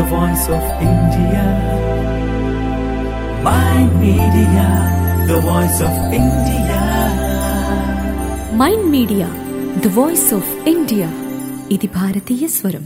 the voice of India. Mind Media, the voice of India. Mind Media the voice of India. ఇది భారతీయ స్వరం.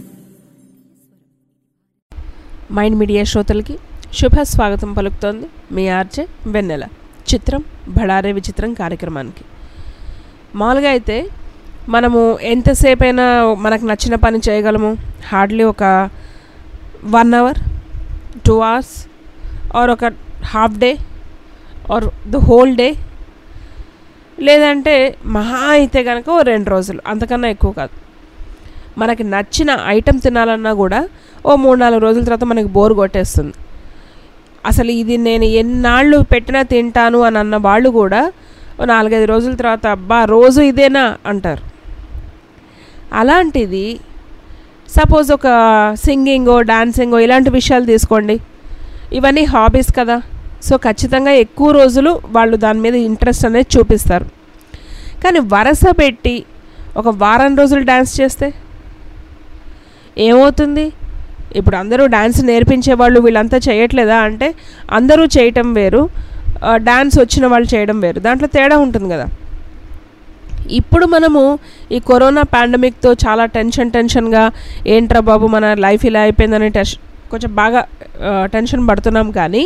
Mind media శ్రోతలకి శుభ స్వాగతం పలుకుతోంది మీ ఆర్జే వెన్నెల. చిత్రం భడారే విచిత్రం కార్యక్రమానికి. మామూలుగా అయితే మనము ఎంతసేపు అయినా మనకు నచ్చిన పని చేయగలము. హార్డ్లీ ఒక 1 hour, 2 hours ఆర్ ఒక half day or the whole day, లేదంటే మహా అయితే కనుక 2 రోజులు, అంతకన్నా ఎక్కువ కాదు. మనకి నచ్చిన ఐటెం తినాలన్నా కూడా 3-4 రోజుల తర్వాత మనకి బోర్ కొట్టేస్తుంది. అసలు ఇది నేను ఎన్నాళ్ళు పెట్టినా తింటాను అని అన్న వాళ్ళు కూడా 4-5 రోజుల తర్వాత అబ్బా రోజు ఇదేనా అంటారు. అలాంటిది సపోజ్ ఒక సింగింగో డాన్సింగో ఇలాంటి విషయాలు తీసుకోండి. ఇవన్నీ హాబీస్ కదా. సో ఖచ్చితంగా ఎక్కువ రోజులు వాళ్ళు దాని మీద ఇంట్రెస్ట్ అనేది చూపిస్తారు. కానీ వరస పెట్టి ఒక వారం రోజులు డ్యాన్స్ చేస్తే ఏమవుతుంది? ఇప్పుడు అందరూ డ్యాన్స్ నేర్పించే వాళ్ళు వీళ్ళంతా చేయట్లేదా అంటే అందరూ చేయటం వేరు, డ్యాన్స్ వచ్చిన వాళ్ళు చేయడం వేరు, దాంట్లో తేడా ఉంటుంది కదా. ఇప్పుడు మనము ఈ కరోనా పాండమిక్తో చాలా టెన్షన్గా ఏంట్రా బాబు మన లైఫ్ ఇలా అయిపోయిందని కొంచెం బాగా టెన్షన్ పడుతున్నాం. కానీ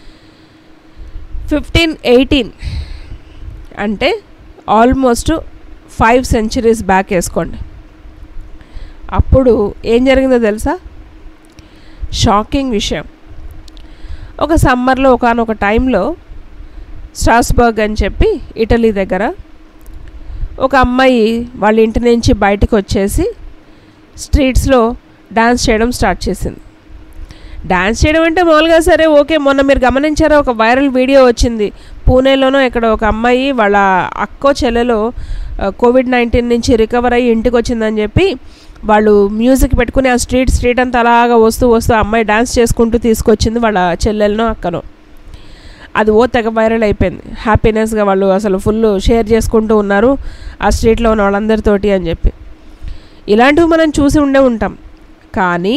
15-18 అంటే ఆల్మోస్ట్ 5 centuries బ్యాక్ వేసుకోండి. అప్పుడు ఏం జరిగిందో తెలుసా? షాకింగ్ విషయం. ఒక సమ్మర్లో ఒకానొక టైంలో స్ట్రాస్బర్గ్ అని చెప్పి ఇటలీ దగ్గర ఒక అమ్మాయి వాళ్ళ ఇంటి నుంచి బయటకు వచ్చేసి స్ట్రీట్స్లో డాన్స్ చేయడం స్టార్ట్ చేసింది. డాన్స్ చేయడం అంటే మామూలుగా సరే ఓకే, మొన్న మీరు గమనించారా ఒక వైరల్ వీడియో వచ్చింది. పూణేలోనో ఇక్కడ ఒక అమ్మాయి వాళ్ళ అక్కో చెల్లెలో COVID-19 నుంచి రికవర్ అయ్యి ఇంటికి వచ్చిందని చెప్పి వాళ్ళు మ్యూజిక్ పెట్టుకుని ఆ స్ట్రీట్ అంతా అలాగా వస్తూ అమ్మాయి డాన్స్ చేసుకుంటూ తీసుకొచ్చింది వాళ్ళ చెల్లెలనో అక్కనో. అది తెగ వైరల్ అయిపోయింది. హ్యాపీనెస్గా వాళ్ళు అసలు ఫుల్ షేర్ చేసుకుంటూ ఉన్నారు ఆ స్ట్రీట్లో ఉన్న వాళ్ళందరితోటి అని చెప్పి. ఇలాంటివి మనం చూసి ఉంటాం. కానీ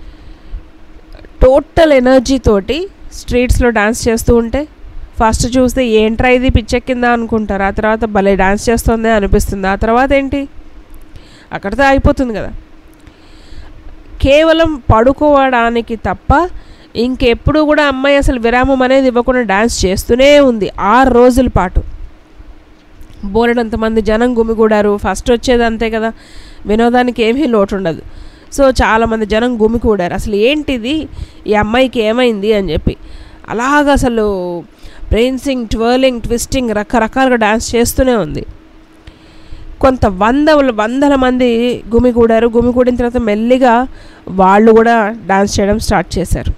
టోటల్ ఎనర్జీ తోటి స్ట్రీట్స్లో డాన్స్ చేస్తూ ఉంటే ఫస్ట్ చూస్తే ఏంట్రా ఇది పిచ్చెక్కిందా అనుకుంటారు. ఆ తర్వాత భలే డాన్స్ చేస్తుందే అనిపిస్తుంది. ఆ తర్వాత ఏంటి అక్కడితో అయిపోతుంది కదా. కేవలం పడుకోవడానికి తప్ప ఇంకెప్పుడు కూడా అమ్మాయి అసలు విరామం అనేది ఇవ్వకుండా డ్యాన్స్ చేస్తూనే ఉంది 6 రోజుల పాటు. బోలెడంతమంది జనం గుమిగూడారు. ఫస్ట్ వచ్చేది అంతే కదా, వినోదానికి ఏమీ లోటు ఉండదు. సో చాలామంది జనం గుమికూడారు. అసలు ఏంటిది ఈ అమ్మాయికి ఏమైంది అని చెప్పి అలాగ అసలు బ్రెయిన్సింగ్, ట్వర్లింగ్, ట్విస్టింగ్ రకరకాలుగా డ్యాన్స్ చేస్తూనే ఉంది. కొంత వందల మంది గుమిగూడారు. గుమిగూడిన తర్వాత మెల్లిగా వాళ్ళు కూడా డ్యాన్స్ చేయడం స్టార్ట్ చేశారు.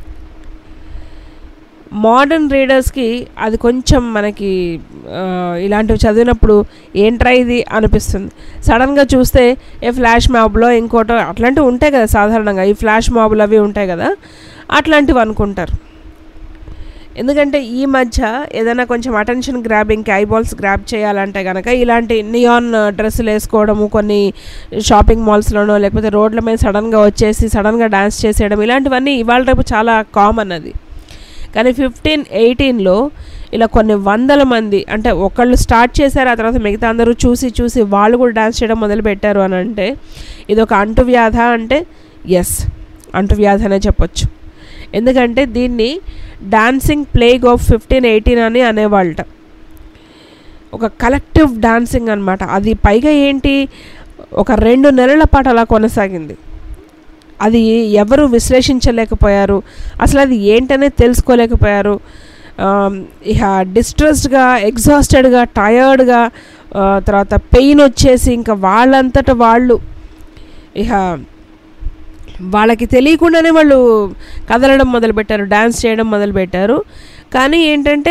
మోడర్న్ రీడర్స్కి అది కొంచెం మనకి ఇలాంటివి చదివినప్పుడు ఏంట్రా ఇది అనిపిస్తుంది. సడన్గా చూస్తే ఏ ఫ్లాష్ మాబ్లో ఇంకోటో అట్లాంటివి ఉంటాయి కదా సాధారణంగా. ఈ ఫ్లాష్ మాబ్లు అవి ఉంటాయి కదా, అట్లాంటివి అనుకుంటారు. ఎందుకంటే ఈ మధ్య ఏదైనా కొంచెం అటెన్షన్ గ్రాబింగ్కి ఐబాల్స్ గ్రాబ్ చేయాలంటే కనుక ఇలాంటి నియాన్ డ్రెస్సులు వేసుకోవడము, కొన్ని షాపింగ్ మాల్స్లోనో లేకపోతే రోడ్ల మీద సడన్గా వచ్చేసి సడన్గా డ్యాన్స్ చేసేయడం, ఇలాంటివన్నీ ఇవాళ రేపు చాలా కామన్ అది. కానీ 15-18లో ఇలా కొన్ని వందల మంది, అంటే ఒకళ్ళు స్టార్ట్ చేశారు, ఆ తర్వాత మిగతా అందరూ చూసి వాళ్ళు కూడా డ్యాన్స్ చేయడం మొదలుపెట్టారు అని అంటే ఇది ఒక అంటువ్యాధ అంటే ఎస్, అంటువ్యాధి అనే చెప్పొచ్చు. ఎందుకంటే దీన్ని డాన్సింగ్ ప్లేగ్ ఆఫ్ 15-18 అని అనేవాళ్ళట. ఒక కలెక్టివ్ డాన్సింగ్ అనమాట అది. పైగా ఏంటి, ఒక 2 నెలల పాటు అలా కొనసాగింది. అది ఎవరు విశ్లేషించలేకపోయారు, అసలు అది ఏంటనే తెలుసుకోలేకపోయారు. ఇక డిస్ట్రెస్డ్గా, ఎగ్జాస్టెడ్గా, టయర్డ్గా, తర్వాత పెయిన్ వచ్చేసి ఇంకా వాళ్ళంతట వాళ్ళు ఇక వాళ్ళకి తెలియకుండానే వాళ్ళు కదలడం మొదలుపెట్టారు, డ్యాన్స్ చేయడం మొదలుపెట్టారు. కానీ ఏంటంటే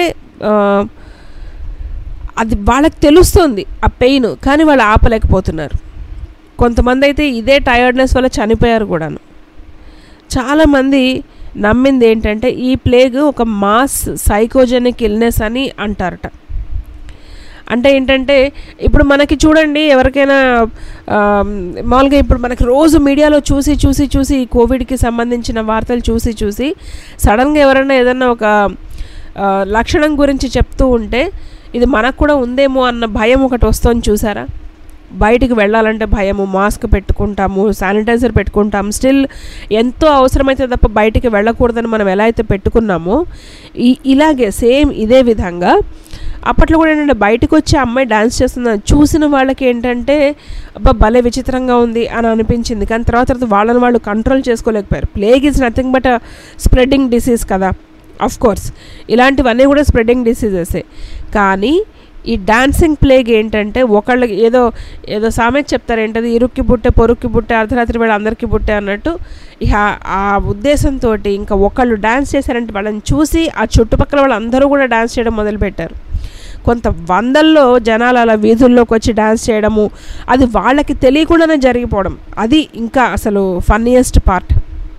అది వాళ్ళకి తెలుస్తుంది ఆ పెయిన్, కానీ వాళ్ళు ఆపలేకపోతున్నారు. కొంతమంది అయితే ఇదే టయర్డ్నెస్ వల్ల చనిపోయారు కూడాను. చాలామంది నమ్మింది ఏంటంటే ఈ ప్లేగ్ ఒక మాస్ సైకోజెనిక్ ఇల్నెస్ అని అంటారట. అంటే ఏంటంటే ఇప్పుడు మనకి చూడండి ఎవరికైనా మామూలుగా ఇప్పుడు మనకి రోజు మీడియాలో చూసి ఈ కోవిడ్కి సంబంధించిన వార్తలు చూసి సడన్గా ఎవరైనా ఏదన్నా ఒక లక్షణం గురించి చెప్తూ ఉంటే ఇది మనకు కూడా ఉందేమో అన్న భయం ఒకటి వస్తుంది చూసారా. బయటికి వెళ్ళాలంటే భయము, మాస్క్ పెట్టుకుంటాము, శానిటైజర్ పెట్టుకుంటాము, స్టిల్ ఎంతో అవసరమైతే తప్ప బయటికి వెళ్ళకూడదని మనం ఎలా అయితే పెట్టుకున్నామో ఇలాగే సేమ్ ఇదే విధంగా అప్పట్లో కూడా ఏంటంటే బయటకు వచ్చి అమ్మాయి డ్యాన్స్ చేస్తుందని చూసిన వాళ్ళకి ఏంటంటే అబ్బా భలే విచిత్రంగా ఉంది అని అనిపించింది. కానీ తర్వాత వాళ్ళని వాళ్ళు కంట్రోల్ చేసుకోలేకపోయారు. Plague is nothing but spreading disease కదా, ఆఫ్ కోర్స్ ఇలాంటివన్నీ కూడా స్ప్రెడ్డింగ్ డిసీజెసే. కానీ ఈ డాన్సింగ్ ప్లేగ్ ఏంటంటే ఒకళ్ళకి ఏదో సామెత చెప్తారు, ఏంటది ఇరుక్కి బుట్టే పొరుక్కి బుట్టే అర్ధరాత్రి వేళ అందరికీ బుట్టే అన్నట్టు. ఇక ఆ ఉద్దేశంతో ఇంకా ఒకళ్ళు డ్యాన్స్ చేశారంటే వాళ్ళని చూసి ఆ చుట్టుపక్కల వాళ్ళందరూ కూడా డ్యాన్స్ చేయడం మొదలుపెట్టారు. కొంత వందల్లో జనాలు అలా వీధుల్లోకి వచ్చి డ్యాన్స్ చేయడము, అది వాళ్ళకి తెలియకుండానే జరిగిపోవడం, అది ఇంకా అసలు ఫన్నీయెస్ట్ పార్ట్.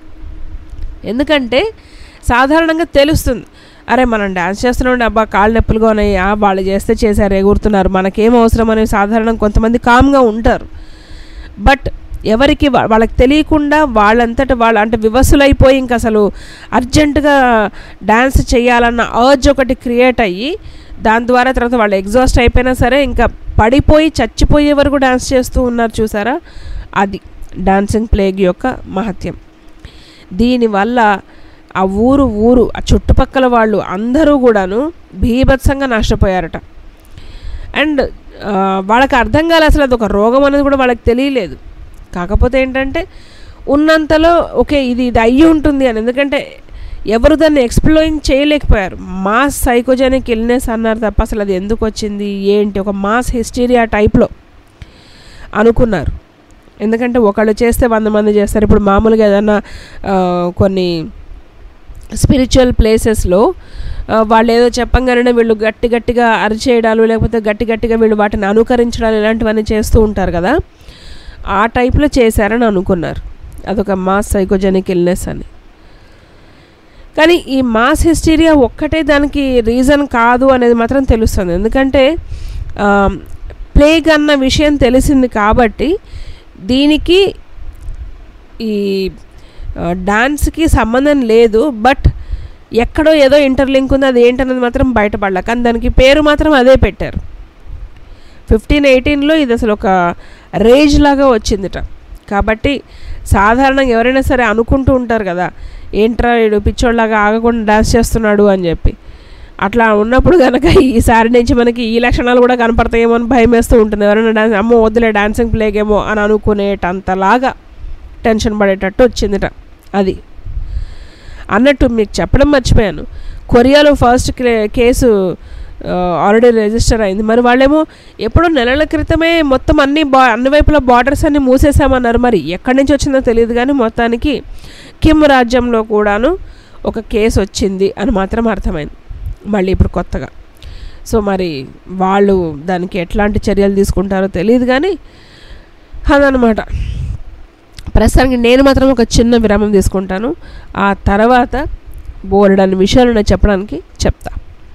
ఎందుకంటే సాధారణంగా తెలుస్తుంది, అరే మనం డ్యాన్స్ చేస్తున్నాం, అబ్బా కాళ్ళు నొప్పులుగా ఉన్నాయి, వాళ్ళు చేస్తే చేశారు ఎగురుతున్నారు, మనకేం అవసరం అనేవి సాధారణంగా కొంతమంది కామ్గా ఉంటారు. బట్ ఎవరికి వాళ్ళకి తెలియకుండా వాళ్ళంతట వాళ్ళు అంటే వివసులైపోయి ఇంక అసలు అర్జెంటుగా డ్యాన్స్ చేయాలన్న అర్జ్ ఒకటి క్రియేట్ అయ్యి దాని ద్వారా తర్వాత వాళ్ళు ఎగ్జాస్ట్ అయిపోయినా సరే ఇంకా పడిపోయి చచ్చిపోయే వరకు డ్యాన్స్ చేస్తూ ఉన్నారు చూసారా. అది డాన్సింగ్ ప్లేగ్ యొక్క మహత్యం. దీనివల్ల ఆ ఊరు ఆ చుట్టుపక్కల వాళ్ళు అందరూ కూడాను బీభత్సంగా నష్టపోయారట. అండ్ వాళ్ళకి అర్థం కాలే అసలు అది ఒక రోగం అనేది కూడా వాళ్ళకి తెలియలేదు. కాకపోతే ఏంటంటే ఉన్నంతలో ఓకే ఇది అయ్యి ఉంటుంది అని, ఎందుకంటే ఎవరు దాన్ని ఎక్స్ప్లోయింగ్ చేయలేకపోయారు. మాస్ సైకోజెనిక్ ఇల్నెస్ అన్నారు తప్ప అసలు అది ఎందుకు వచ్చింది ఏంటి, ఒక మాస్ హిస్టీరియా టైప్లో అనుకున్నారు. ఎందుకంటే ఒకళ్ళు చేస్తే 100 మంది చేస్తారు. ఇప్పుడు మామూలుగా ఏదన్నా కొన్ని స్పిరిచువల్ ప్లేసెస్లో వాళ్ళు ఏదో చెప్పంగానే వీళ్ళు గట్టిగా అరిచేయడాలు లేకపోతే గట్టిగా వీళ్ళు వాటిని అనుకరించడాలు ఇలాంటివన్నీ చేస్తూ ఉంటారు కదా, ఆ టైప్లో చేశారని అనుకున్నారు. అదొక మాస్ సైకోజెనిక్ ఇల్నెస్ అని. కానీ ఈ మాస్ హిస్టీరియా ఒక్కటే దానికి రీజన్ కాదు అనేది మాత్రం తెలుస్తుంది. ఎందుకంటే ప్లేగ్ అన్న విషయం తెలిసింది కాబట్టి దీనికి ఈ డాన్స్కి సంబంధం లేదు. బట్ ఎక్కడో ఏదో ఇంటర్లింక్ ఉంది, అది ఏంటన్నది మాత్రం బయటపడలే. కానీ దానికి పేరు మాత్రం అదే పెట్టారు. 1518లో ఇది అసలు ఒక రేజ్ లాగా వచ్చిందిట. కాబట్టి సాధారణంగా ఎవరైనా సరే అనుకుంటూ ఉంటారు కదా, ఏంట్రా వీడు పిచ్చోళ్ళలాగా ఆగకుండా డాన్స్ చేస్తున్నాడు అని చెప్పి. అట్లా ఉన్నప్పుడు కనుక ఈసారి నుంచి మనకి ఈ లక్షణాలు కూడా కనపడతాయేమో అని భయం వేస్తూ ఉంటుంది. ఎవరైనా డాన్స్ అమ్మో వద్దులే డాన్సింగ్ ప్లేగేమో అని అనుకునేటంతలాగా టెన్షన్ పడేటట్టు వచ్చిందిట. అది అన్నట్టు మీకు చెప్పడం మర్చిపోయాను, కొరియాలో ఫస్ట్ కేసు ఆల్రెడీ రిజిస్టర్ అయింది. మరి వాళ్ళేమో ఎప్పుడో నెలల క్రితమే మొత్తం అన్ని వైపుల బార్డర్స్ అన్నీ మూసేసామన్నారు. మరి ఎక్కడి నుంచి వచ్చిందో తెలియదు కానీ మొత్తానికి కిమ్ రాజ్యంలో కూడాను ఒక కేసు వచ్చింది అని మాత్రం అర్థమైంది మళ్ళీ ఇప్పుడు కొత్తగా. సో మరి వాళ్ళు దానికి ఎట్లాంటి చర్యలు తీసుకుంటారో తెలియదు కానీ అదనమాట. ప్రస్తుతానికి నేను మాత్రం ఒక చిన్న విరామం తీసుకుంటాను. ఆ తర్వాత బోలెడన్ని విషయాలు నేను చెప్పడానికి చెప్తా.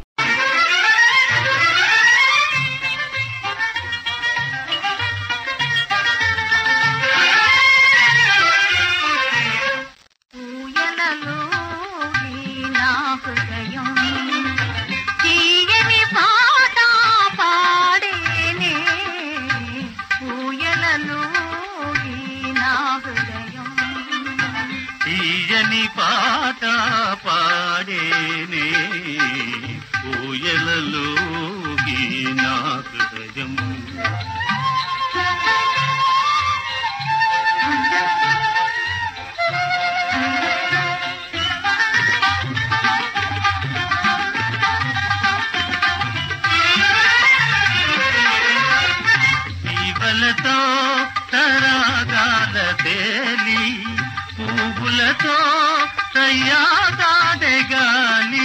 పాట పాడేనే ఊయలలోకి నా హృదయం. జీవలతో తరాగాల తేలి పువ్వులతో తయ్యాదాడే గాలి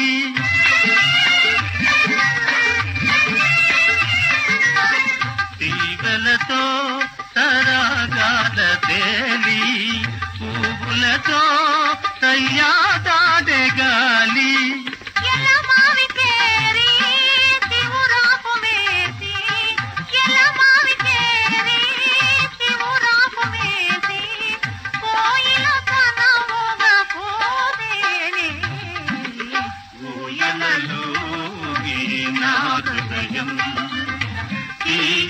తీగలతో తరాగాల తేలి పువ్వులతో తయ్యాదాడే గాలి ఎలమావి కేరి తివురాపు వేసి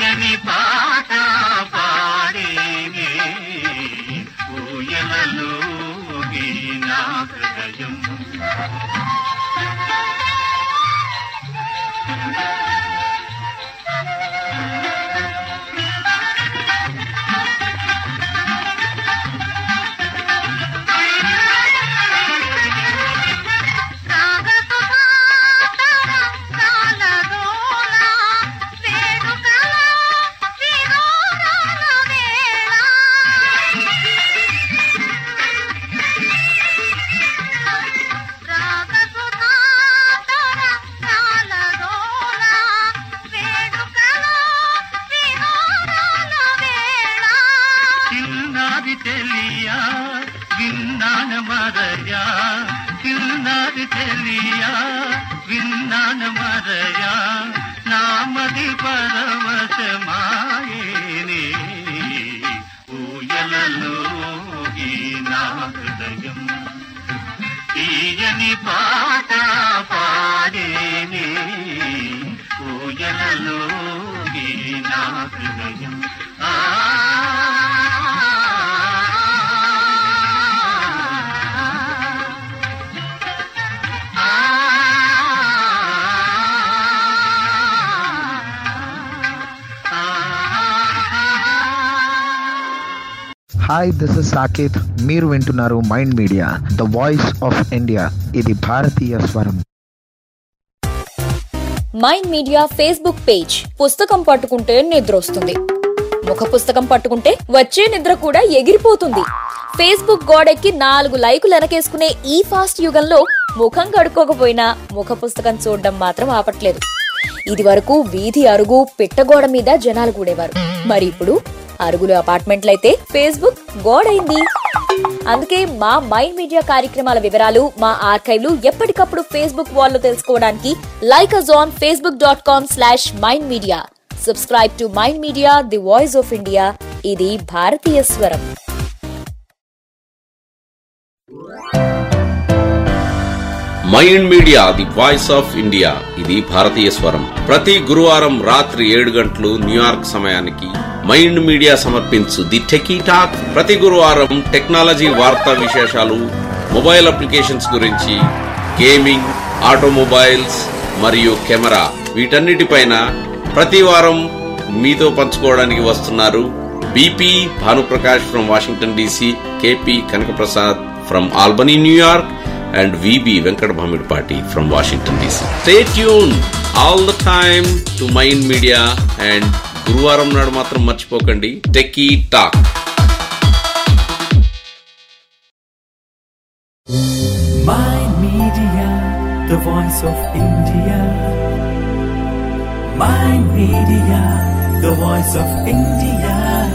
తీయని పాట పాడేనే ఊయలలోగి నా హృదయం. తెలియా విన్నాన మరయా చిన్నాది తెలియా విన్నాన మరయా నామది పరవశమాయేనే ఊయలలోగి నా హృదయం. తీయని పాట పాడేనే ఊయలలోగి నా హృదయం. Hi, this is Saketh. మీరు వింటున్నారు Mind Media, the voice of India. ఇది భారతీయ స్వరం. Mind Media Facebook page. పుస్తకం పట్టుకుంటే నిద్ర వస్తుంది, ముఖ పుస్తకం పట్టుకుంటే వచ్చే నిద్ర కూడా ఎగిరిపోతుంది. ఫేస్బుక్ గోడెక్కి 4 లైకులు వెనకేసుకునే ఈ ఫాస్ట్ యుగంలో ముఖం కడుక్కోకపోయినా ముఖ పుస్తకం చూడడం మాత్రం ఆపట్లేదు. ఇది వరకు వీధి అరుగు పిట్టగోడ మీద జనాలు కూడేవారు. మరి ఇప్పుడు అరుగులు అపార్ట్మెంట్లయితే ఫేస్బుక్ గోడైంది. అందుకే మా మైండ్ మీడియా కార్యక్రమాల వివరాలు, మా ఆర్కైవ్లు ఎప్పటికప్పుడు ఫేస్బుక్ వాల్లో తెలుసుకోవడానికి like us on facebook.com/mindmedia. Subscribe to Mind Media, the voice of India. ఇది భారతీయ స్వరం. Mind Media, the voice of India. ఇది భారతీయ స్వరం. ప్రతి గురువారం రాత్రి 7 గంటలు న్యూయార్క్ సమయానికి మైండ్ మీడియా సమర్పించు ది టెకీ టాక్. ప్రతి గురువారం టెక్నాలజీ వార్తా విశేషాలు, మొబైల్ అప్లికేషన్స్ గురించి, గేమింగ్, ఆటోమొబైల్స్ మరియు కెమెరా, వీటన్నిటిపైన ప్రతి వారం మీతో పంచుకోవడానికి వస్తున్నారు BP Bhanuprakash from Washington DC, KP Kanakaprasad from Albany New York, and VB Venkat Bhamidpati from Washington DC. Stay tuned all the time to Mind Media, and గురువారం నాడు మాత్రం మర్చిపోకండి techie talk. Mind Media, the voice of India. Mind Media, the voice of India.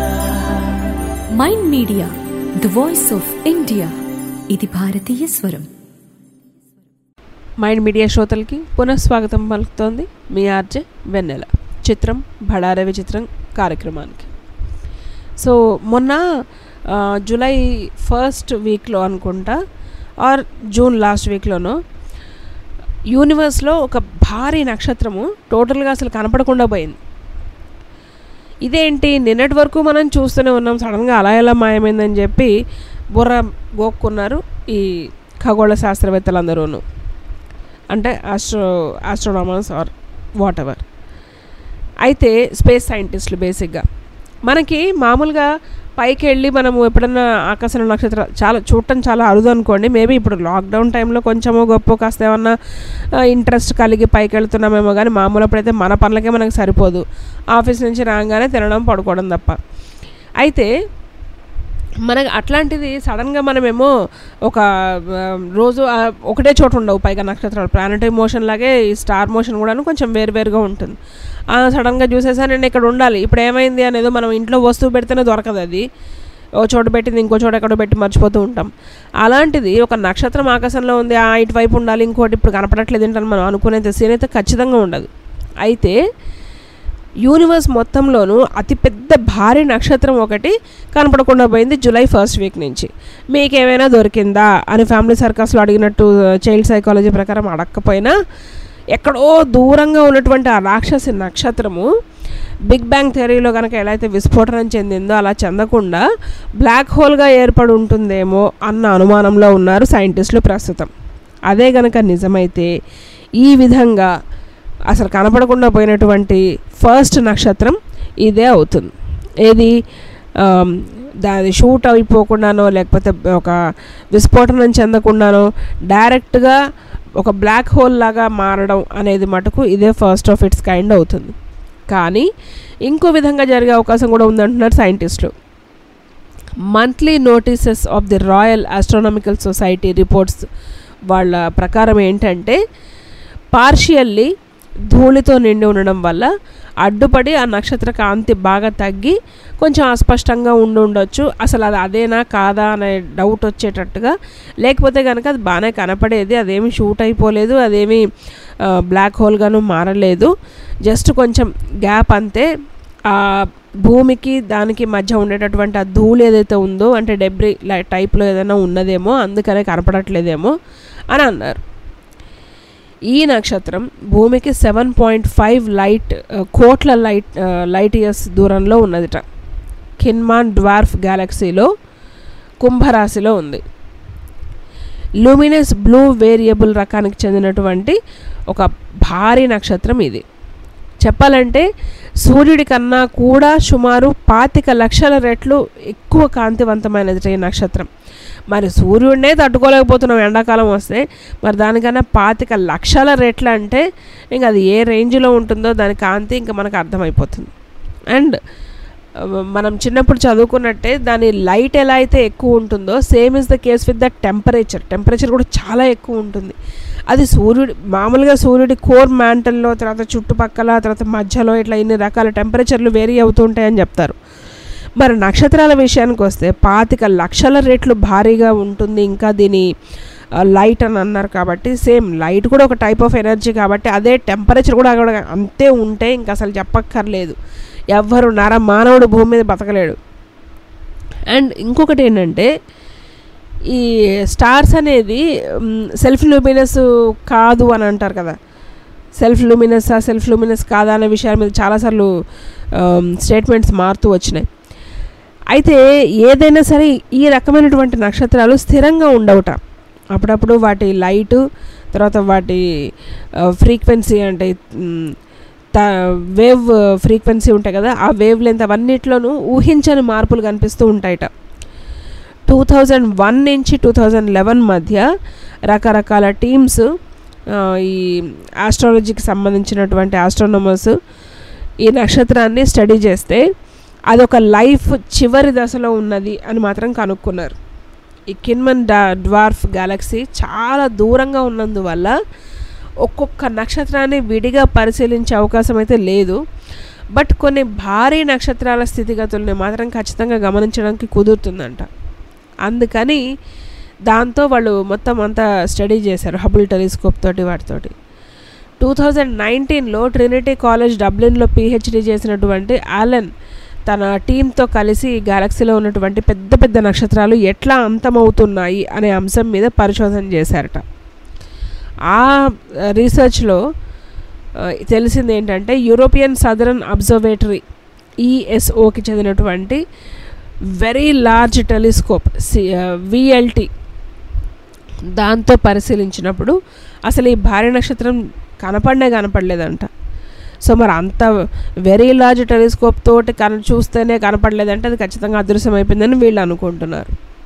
Mind Media, the voice of India. ఇది భారతీయ స్వరం. Mind media శ్రోతలకి పునఃస్వాగతం పలుకుతోంది మీ ఆర్జే వెన్నెల. చిత్రం భడారే విచిత్రం కార్యక్రమానికి. సో మొన్న జూలై 1st వీక్లో అనుకుంటా, ఆర్ జూన్ లాస్ట్ వీక్లోనో, యూనివర్స్లో ఒక భారీ నక్షత్రము టోటల్గా అసలు కనపడకుండా పోయింది. ఇదేంటి, నిన్నటి వరకు మనం చూస్తూనే ఉన్నాం, సడన్గా అలా ఎలా మాయమైందని చెప్పి బుర్ర గోక్కున్నారు ఈ ఖగోళ శాస్త్రవేత్తలందరూ, అంటే ఆస్ట్రోనామర్స్ ఆర్ వాట్ ఎవర్. అయితే స్పేస్ సైంటిస్టులు బేసిక్గా మనకి మామూలుగా పైకి వెళ్ళి మనము ఎప్పుడన్నా ఆకాశంలో నక్షత్రం చూడటం చాలా అరుదు అనుకోండి. మేబీ ఇప్పుడు లాక్డౌన్ టైంలో కొంచెమో గొప్ప కాస్త ఏమన్నా ఇంట్రెస్ట్ కలిగి పైకి వెళ్తున్నామేమో, కానీ మామూలు అప్పుడైతే మన పనులకే మనకు సరిపోదు. ఆఫీస్ నుంచి రాగానే తినడం పడుకోవడం తప్ప. అయితే మనకు అట్లాంటిది సడన్గా మనమేమో ఒక రోజు ఒకటే చోట ఉండవు, పైగా నక్షత్రాలు ప్లానటరీ మోషన్ లాగే ఈ స్టార్ మోషన్ కూడా కొంచెం వేరువేరుగా ఉంటుంది. సడన్గా చూసేసా నేను ఇక్కడ ఉండాలి, ఇప్పుడు ఏమైంది అనేది మనం ఇంట్లో వస్తువు పెడితేనే దొరకదు, అది ఓ చోట పెట్టింది ఇంకో చోట ఎక్కడో పెట్టి మర్చిపోతూ ఉంటాం. అలాంటిది ఒక నక్షత్రం ఆకాశంలో ఉంది, ఇటువైపు ఉండాలి, ఇంకోటి ఇప్పుడు కనపడట్లేదు ఏంటని మనం అనుకునేంత సీన్ అయితే ఖచ్చితంగా ఉండదు. అయితే యూనివర్స్ మొత్తంలోనూ అతిపెద్ద భారీ నక్షత్రం ఒకటి కనపడకుండా పోయింది జూలై 1st వీక్ నుంచి. మీకేమైనా దొరికిందా అని ఫ్యామిలీ సర్కస్లో అడిగినట్టు చైల్డ్ సైకాలజీ ప్రకారం అడగకపోయినా ఎక్కడో దూరంగా ఉన్నటువంటి ఆ రాక్షసి నక్షత్రము బిగ్ బ్యాంగ్ థియరీలో కనుక ఎలా అయితే విస్ఫోటనం చెందిందో అలా చెందకుండా బ్లాక్ హోల్గా ఏర్పడి ఉంటుందేమో అన్న అనుమానంలో ఉన్నారు సైంటిస్టులు ప్రస్తుతం. అదే కనుక నిజమైతే ఈ విధంగా అసలు కనపడకుండా పోయినటువంటి ఫస్ట్ నక్షత్రం ఇదే అవుతుంది. ఏది దాని షూట్ అయిపోకుండానో లేకపోతే ఒక విస్ఫోటనం చెందకుండానో డైరెక్ట్గా ఒక బ్లాక్ హోల్ లాగా మారడం అనేది మటుకు ఇదే ఫస్ట్ ఆఫ్ ఇట్స్ కైండ్ అవుతుంది. కానీ ఇంకో విధంగా జరిగే అవకాశం కూడా ఉందంటున్నారు సైంటిస్టులు. Monthly Notices of the Royal Astronomical Society reports వాళ్ళ ప్రకారం ఏంటంటే పార్షియల్లీ ధూళితో నిండి ఉండడం వల్ల అడ్డుపడి ఆ నక్షత్ర కాంతి బాగా తగ్గి కొంచెం అస్పష్టంగా ఉండొచ్చు. అసలు అది అదేనా కాదా అనే డౌట్ వచ్చేటట్టుగా, లేకపోతే కనుక అది బాగానే కనపడేది, అదేమి షూట్ అయిపోలేదు, అదేమి బ్లాక్ హోల్గాను మారలేదు, జస్ట్ కొంచెం గ్యాప్ అంతే. ఆ భూమికి దానికి మధ్య ఉండేటటువంటి ఆ ధూళి ఏదైతే ఉందో అంటే డెబ్రీ టైప్లో ఏదైనా ఉన్నదేమో, అందుకనే కనపడట్లేదేమో అని అన్నారు. ఈ నక్షత్రం భూమికి 7.5 కోట్ల లైట్ ఇయర్స్ దూరంలో ఉన్నదిట. కిన్మాన్ డ్వార్ఫ్ గ్యాలక్సీలో కుంభరాశిలో ఉంది. లూమినస్ బ్లూ వేరియబుల్ రకానికి చెందినటువంటి ఒక భారీ నక్షత్రం ఇది. చెప్పాలంటే సూర్యుడి కన్నా కూడా సుమారు 25 లక్షల రెట్లు ఎక్కువ కాంతివంతమైనది ఈ నక్షత్రం. మరి సూర్యుడినే తట్టుకోలేకపోతున్నాం ఎండాకాలం వస్తే, మరి దానికన్నా 25 లక్షల రెట్లు అంటే ఇంకా అది ఏ రేంజ్లో ఉంటుందో దాని కాంతి ఇంకా మనకు అర్థమైపోతుంది. అండ్ మనం చిన్నప్పుడు చదువుకున్నట్టే దాని లైట్ ఎలా అయితే ఎక్కువ ఉంటుందో same is the case with the temperature కూడా చాలా ఎక్కువ ఉంటుంది. అది మామూలుగా సూర్యుడి కోర్ మ్యాంటల్లో, తర్వాత చుట్టుపక్కల, తర్వాత మధ్యలో ఇట్లా ఇన్ని రకాల టెంపరేచర్లు వేరీ అవుతూ ఉంటాయని చెప్తారు. మరి నక్షత్రాల విషయానికి వస్తే 25 లక్షల రెట్లు భారీగా ఉంటుంది. ఇంకా దీని లైట్ అని అన్నారు కాబట్టి సేమ్ లైట్ కూడా ఒక టైప్ ఆఫ్ ఎనర్జీ కాబట్టి అదే టెంపరేచర్ కూడా అంతే ఉంటే ఇంకా అసలు చెప్పక్కర్లేదు, ఎవ్వరు మానవుడు భూమి మీద బతకలేడు. అండ్ ఇంకొకటి ఏంటంటే ఈ స్టార్స్ అనేది సెల్ఫ్ లూమినస్ కాదు అని అంటారు కదా. సెల్ఫ్ లూమినస్ కాదా అనే విషయాల మీద చాలాసార్లు స్టేట్మెంట్స్ మారుతూ వచ్చినాయి. అయితే ఏదైనా సరే ఈ రకమైనటువంటి నక్షత్రాలు స్థిరంగా ఉండవుట. అప్పుడప్పుడు వాటి లైటు, తర్వాత వాటి ఫ్రీక్వెన్సీ అంటే వేవ్ ఫ్రీక్వెన్సీ ఉంటాయి కదా, ఆ వేవ్ లెంత్ అవన్నిట్లోనూ ఊహించని మార్పులు కనిపిస్తూ ఉంటాయట. 2001 నుంచి 2011 మధ్య రకరకాల టీమ్స్, ఈ ఆస్ట్రాలజీకి సంబంధించినటువంటి ఆస్ట్రానమర్స్ ఈ నక్షత్రాన్ని స్టడీ చేస్తే అదొక లైఫ్ చివరి దశలో ఉన్నది అని మాత్రం కనుక్కున్నారు. ఈ కిన్మన్ డ్వార్ఫ్ గ్యాలక్సీ చాలా దూరంగా ఉన్నందువల్ల ఒక్కొక్క నక్షత్రాన్ని విడిగా పరిశీలించే అవకాశం అయితే లేదు. బట్ కొన్ని భారీ నక్షత్రాల స్థితిగతుల్ని మాత్రం ఖచ్చితంగా గమనించడానికి కుదురుతుందంట. అందుకని దాంతో వాళ్ళు మొత్తం అంతా స్టడీ చేశారు హబుల్ టెలిస్కోప్ తోటి వాటితోటి. 2019లో ట్రినిటీ కాలేజ్ డబ్లిన్లో PhD చేసినటువంటి ఆలెన్ తన టీంతో కలిసి ఈ గ్యాలక్సీలో ఉన్నటువంటి పెద్ద పెద్ద నక్షత్రాలు ఎట్లా అంతమవుతున్నాయి అనే అంశం మీద పరిశోధన చేశారట. ఆ రీసెర్చ్లో తెలిసింది ఏంటంటే యూరోపియన్ సదరన్ అబ్జర్వేటరీ ESOకి చెందినటువంటి వెరీ లార్జ్ టెలిస్కోప్ VLT దాంతో పరిశీలించినప్పుడు అసలు ఈ భారీ నక్షత్రం కనపడలేదంట. సో మరి అంత వెరీ లార్జ్ టెలిస్కోప్ తోటి చూస్తేనే కనపడలేదంటే అది ఖచ్చితంగా అదృశ్యం అయిపోయిందని వీళ్ళు అనుకుంటున్నారు.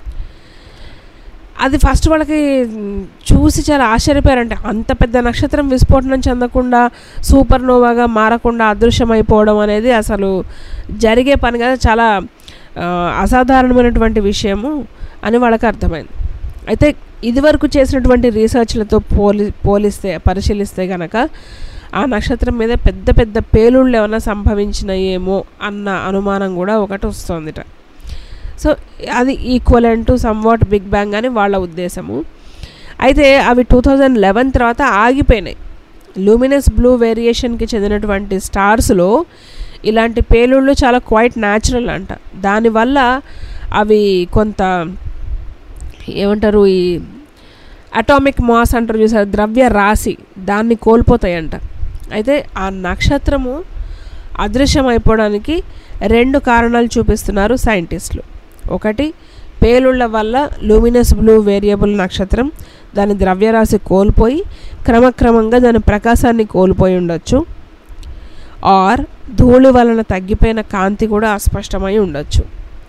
అది ఫస్ట్ వాళ్ళకి చూసి చాలా ఆశ్చర్యపోయారంటే అంత పెద్ద నక్షత్రం విస్ఫోటనం చెందకుండా సూపర్నోవాగా మారకుండా అదృశ్యం అయిపోవడం అనేది అసలు జరిగే పని కదా, చాలా అసాధారణమైనటువంటి విషయము అని వాళ్ళకి అర్థమైంది. అయితే ఇదివరకు చేసినటువంటి రీసెర్చ్లతో పరిశీలిస్తే కనుక ఆ నక్షత్రం మీద పెద్ద పెద్ద పేలుళ్ళు ఏమైనా సంభవించినాయేమో అన్న అనుమానం కూడా ఒకటి వస్తుందిట. సో అది equivalent to somewhat big bang అని వాళ్ళ ఉద్దేశము. అయితే అవి 2011 తర్వాత ఆగిపోయినాయి. లూమినస్ బ్లూ వేరియేషన్కి చెందినటువంటి స్టార్స్లో ఇలాంటి పేలుళ్ళు చాలా క్వైట్ న్యాచురల్ అంట. దానివల్ల అవి కొంత ఏమంటారు, ఈ అటామిక్ మాస్ అంటారు చూసారు, ద్రవ్య రాశి, దాన్ని కోల్పోతాయంట. అయితే ఆ నక్షత్రము అదృశ్యమైపోవడానికి 2 కారణాలు చూపిస్తున్నారు సైంటిస్టులు. ఒకటి, పేలుళ్ల వల్ల లూమినస్ బ్లూ వేరియబుల్ నక్షత్రం దాని ద్రవ్యరాశి కోల్పోయి క్రమక్రమంగా దాని ప్రకాశాన్ని కోల్పోయి ఉండొచ్చు. ఆర్ ధూళి వలన తగ్గిపోయిన కాంతి కూడా అస్పష్టమై ఉండొచ్చు.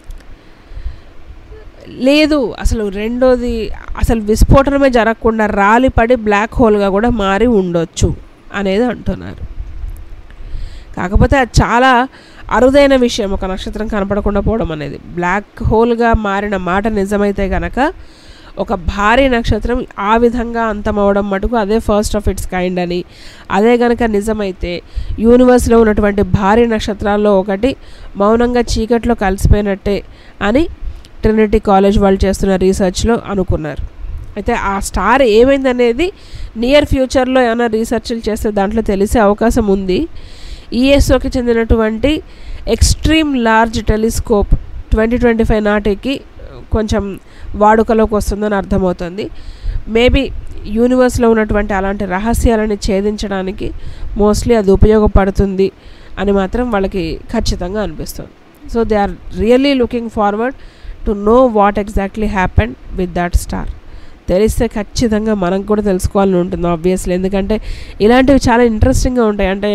లేదు అసలు రెండోది, అసలు విస్ఫోటనమే జరగకుండా రాలిపడి బ్లాక్ హోల్గా కూడా మారి ఉండొచ్చు అనేది అంటున్నారు. కాకపోతే అది చాలా అరుదైన విషయం, ఒక నక్షత్రం కనపడకుండా పోవడం అనేది. బ్లాక్ హోల్గా మారిన మాట నిజమైతే కనుక ఒక భారీ నక్షత్రం ఆ విధంగా అంతమవడం మటుకు అదే ఫస్ట్ ఆఫ్ ఇట్స్ కైండ్ అని, అదే కనుక నిజమైతే యూనివర్స్లో ఉన్నటువంటి భారీ నక్షత్రాల్లో ఒకటి మౌనంగా చీకట్లో కలిసిపోయినట్టే అని ట్రినిటీ కాలేజ్ వాళ్ళు చేస్తున్న రీసెర్చ్లో అనుకున్నారు. అయితే ఆ స్టార్ ఏమైందనేది నియర్ ఫ్యూచర్లో ఏమైనా రీసెర్చ్లు చేస్తే దాంట్లో తెలిసే అవకాశం ఉంది. ఈఎస్ఓకి చెందినటువంటి ఎక్స్ట్రీమ్ లార్జ్ టెలిస్కోప్ 2025 నాటికి కొంచెం వాడుకలోకి వస్తుందని అర్థమవుతుంది. మేబీ యూనివర్స్లో ఉన్నటువంటి అలాంటి రహస్యాలని ఛేదించడానికి మోస్ట్లీ అది ఉపయోగపడుతుంది అని మాత్రం వాళ్ళకి ఖచ్చితంగా అనిపిస్తుంది. So they are really looking forward to know what exactly happened with that star. తెలిస్తే ఖచ్చితంగా మనం కూడా తెలుసుకోవాలని ఉంటుంది ఆబ్వియస్లీ, ఎందుకంటే ఇలాంటివి చాలా ఇంట్రెస్టింగ్గా ఉంటాయి. అంటే